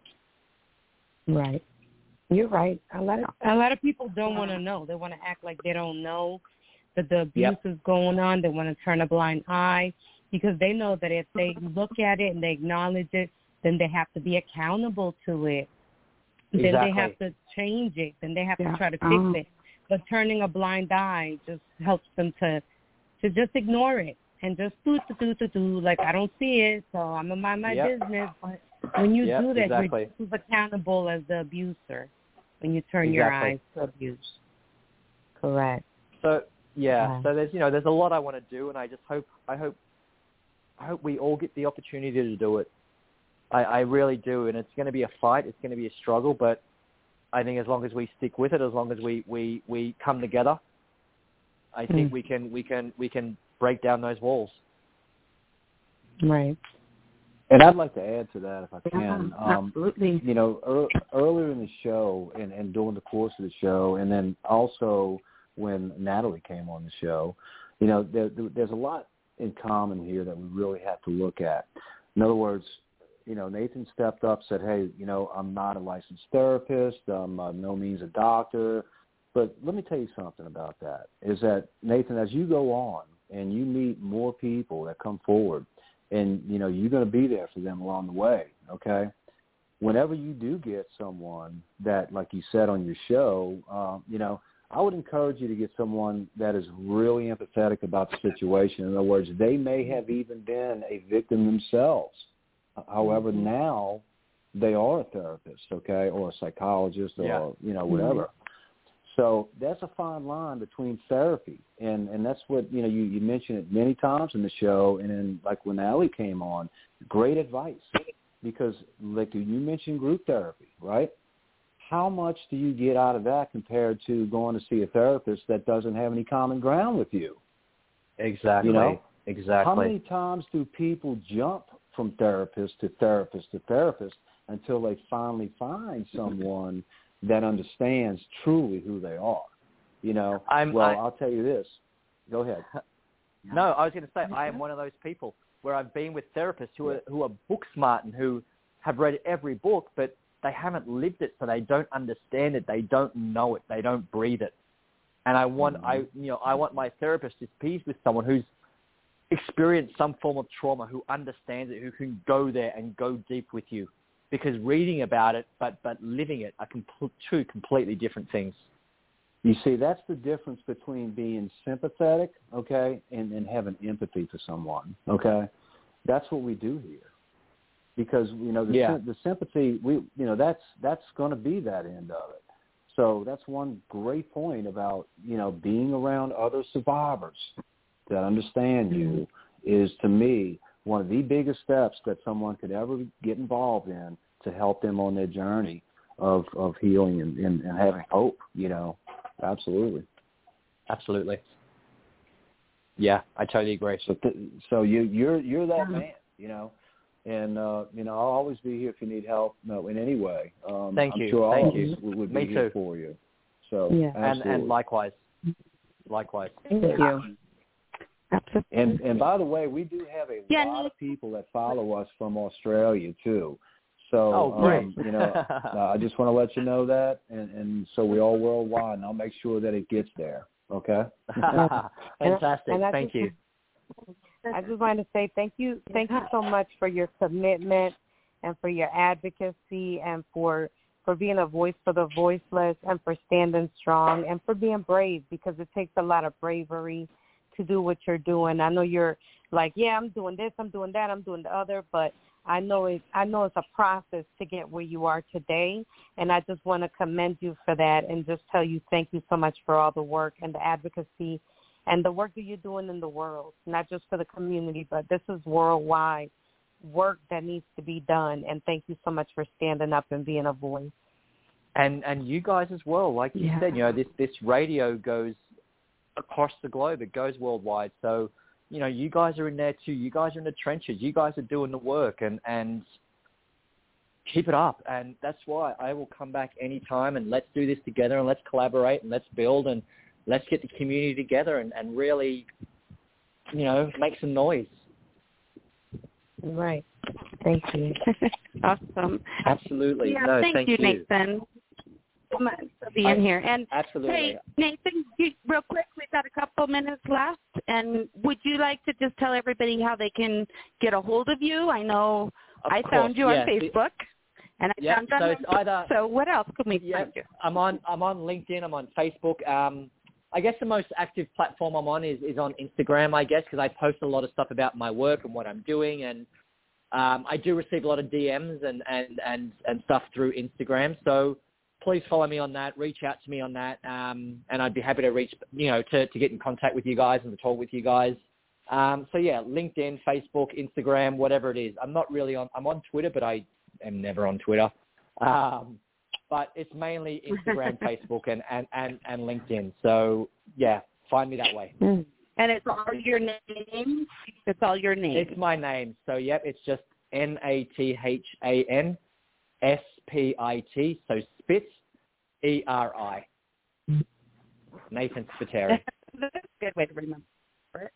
Right. You're right. A lot of, a lot of people don't want to know. They want to act like they don't know that the abuse yep. is going on. They want to turn a blind eye because they know that if they look at it and they acknowledge it, then they have to be accountable to it. Exactly. Then they have to change it. Then they have yeah. to try to fix um, it. But turning a blind eye just helps them to to just ignore it and just do, do, do, do, like, I don't see it, so I'm going to mind my yep. business. But when you yep, do that, exactly. you're just accountable as the abuser when you turn exactly. your eyes to abuse. Correct. So, yeah, yeah, so there's, you know, there's a lot I want to do, and I just hope, I hope, I hope we all get the opportunity to do it. I, I really do, and it's going to be a fight. It's going to be a struggle, but I think as long as we stick with it, as long as we, we, we come together, I think mm. we can we can we can break down those walls. Right. And I'd like to add to that, if I can. Yeah, um, absolutely. You know, er, earlier in the show, and, and during the course of the show, and then also when Natalie came on the show, you know, there, there's a lot in common here that we really have to look at. In other words, you know, Nathan stepped up, said, hey, you know, I'm not a licensed therapist. I'm uh, no means a doctor. But let me tell you something about that, is that, Nathan, as you go on and you meet more people that come forward, and, you know, you're going to be there for them along the way, okay? Whenever you do get someone that, like you said on your show, uh, you know, I would encourage you to get someone that is really empathetic about the situation. In other words, they may have even been a victim themselves. However, now they are a therapist, okay, or a psychologist or, yeah. you know, whatever. Mm-hmm. So that's a fine line between therapy. And, and that's what, you know, you, you mentioned it many times in the show. And then, like, when Ali came on, great advice. Because, like, you mentioned group therapy, right? How much do you get out of that compared to going to see a therapist that doesn't have any common ground with you? Exactly. You know? Exactly. How many times do people jump from therapist to therapist to therapist until they finally find someone that understands truly who they are? You know, I'm, well, I, I'll tell you this. Go ahead. No, I was going to say I am one of those people where I've been with therapists who are who are book smart and who have read every book, but they haven't lived it, so they don't understand it, they don't know it, they don't breathe it. And I want I you know I want my therapist to be with someone who's experienced some form of trauma, who understands it, who can go there and go deep with you. Because reading about it, but but living it, are compl- two completely different things. You see, that's the difference between being sympathetic, okay, and, and having empathy for someone, okay? That's what we do here. Because, you know, the, yeah. the sympathy, we you know, that's that's going to be that end of it. So that's one great point about, you know, being around other survivors that understand mm-hmm. you is, to me, one of the biggest steps that someone could ever get involved in to help them on their journey of, of healing and, and, and having hope, you know. Absolutely. Absolutely. Yeah, I totally agree. So, th- so you, you're you're that man, you know, and uh, you know I'll always be here if you need help, no, in any way. Um, Thank I'm you. sure Thank all you. of us would be Me here too. for you. So, yeah. and and likewise, likewise. Thank you. Absolutely. And and by the way, we do have a yeah, lot of people that follow us from Australia too. So, oh, great. Um, you know, uh, I just want to let you know that, and, and so we all worldwide, and I'll make sure that it gets there. Okay. Fantastic. And I thank just, you. I just wanted to say thank you, thank you so much for your commitment and for your advocacy and for for being a voice for the voiceless and for standing strong and for being brave, because it takes a lot of bravery to do what you're doing. I know you're like, yeah, I'm doing this, I'm doing that, I'm doing the other, but I know it. I know it's a process to get where you are today, and I just want to commend you for that and just tell you thank you so much for all the work and the advocacy and the work that you're doing in the world, not just for the community, but this is worldwide work that needs to be done. And thank you so much for standing up and being a voice. And and you guys as well, like you yeah. said, you know, this this radio goes across the globe. It goes worldwide. So, you know, you guys are in there too. You guys are in the trenches. You guys are doing the work, and, and keep it up. And that's why I will come back anytime, and let's do this together, and let's collaborate, and let's build, and let's get the community together and, and really, you know, make some noise. Right. Thank you. Awesome. Absolutely. Yeah, no, thank, thank you, you, Nathan, so much for being I, here. And absolutely. Hey, Nathan, you, real quick, we've got a couple minutes left, and would you like to just tell everybody how they can get a hold of you? I know of I course, found you yeah. on Facebook, and I yep, found you on so it's LinkedIn. either, So what else can we yep, find you? I'm on I'm on LinkedIn. I'm on Facebook. Um, I guess the most active platform I'm on is, is on Instagram, I guess, because I post a lot of stuff about my work and what I'm doing, and um, I do receive a lot of D Ms and, and, and, and stuff through Instagram. So please follow me on that. Reach out to me on that, um, and I'd be happy to reach, you know, to, to get in contact with you guys and to talk with you guys. Um, so yeah, LinkedIn, Facebook, Instagram, whatever it is. I'm not really on. I'm on Twitter, but I am never on Twitter. Um, but it's mainly Instagram, Facebook, and, and, and, and LinkedIn. So yeah, find me that way. And it's all your name? It's all your name? It's my name. So yep, it's just N A T H A N S P I T. So Spitz, E R I. Nathan Spiteri. That's a good way to remember it.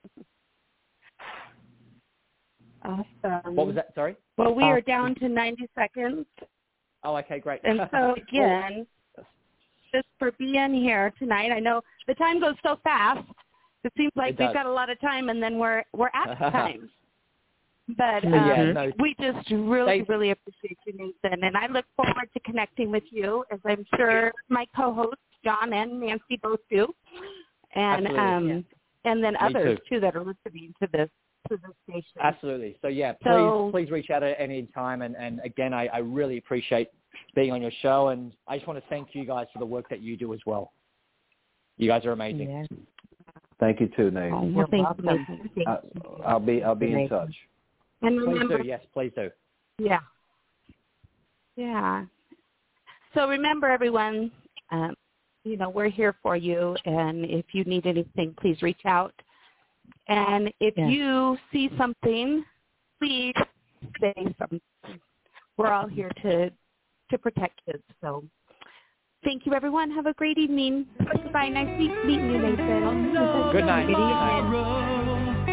Awesome. What was that? Sorry? Well, we uh, are down to ninety seconds. Oh, okay, great. And so, again, just for being here tonight, I know the time goes so fast. It seems like It we've does. got a lot of time, and then we're we're at time. But um, yeah, no. we just really, Thanks. really appreciate you, Nathan. And I look forward to connecting with you, as I'm sure my co-hosts, John and Nancy, both do. And Absolutely. um, Yeah. and then Me others, too. too, that are listening to this to this station. Absolutely. So, yeah, please So- please reach out at any time. And, and again, I, I really appreciate being on your show. And I just want to thank you guys for the work that you do as well. You guys are amazing. Yeah. Thank you too, Nate. Oh, well, You're thank welcome. you, Nathan. Thank I, you. I'll be I'll be in Nathan. touch. And Please remember, do. Yes, please do. yeah, yeah. So remember, everyone, um, you know, we're here for you, and if you need anything, please reach out. And if Yeah. you see something, please say something. We're all here to to protect kids. So thank you, everyone. Have a great evening. Goodbye. Nice meeting you, Nathan. Good night. Good evening. Tomorrow.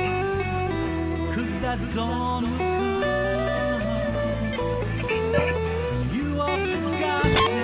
that dawn would come. You are the sky.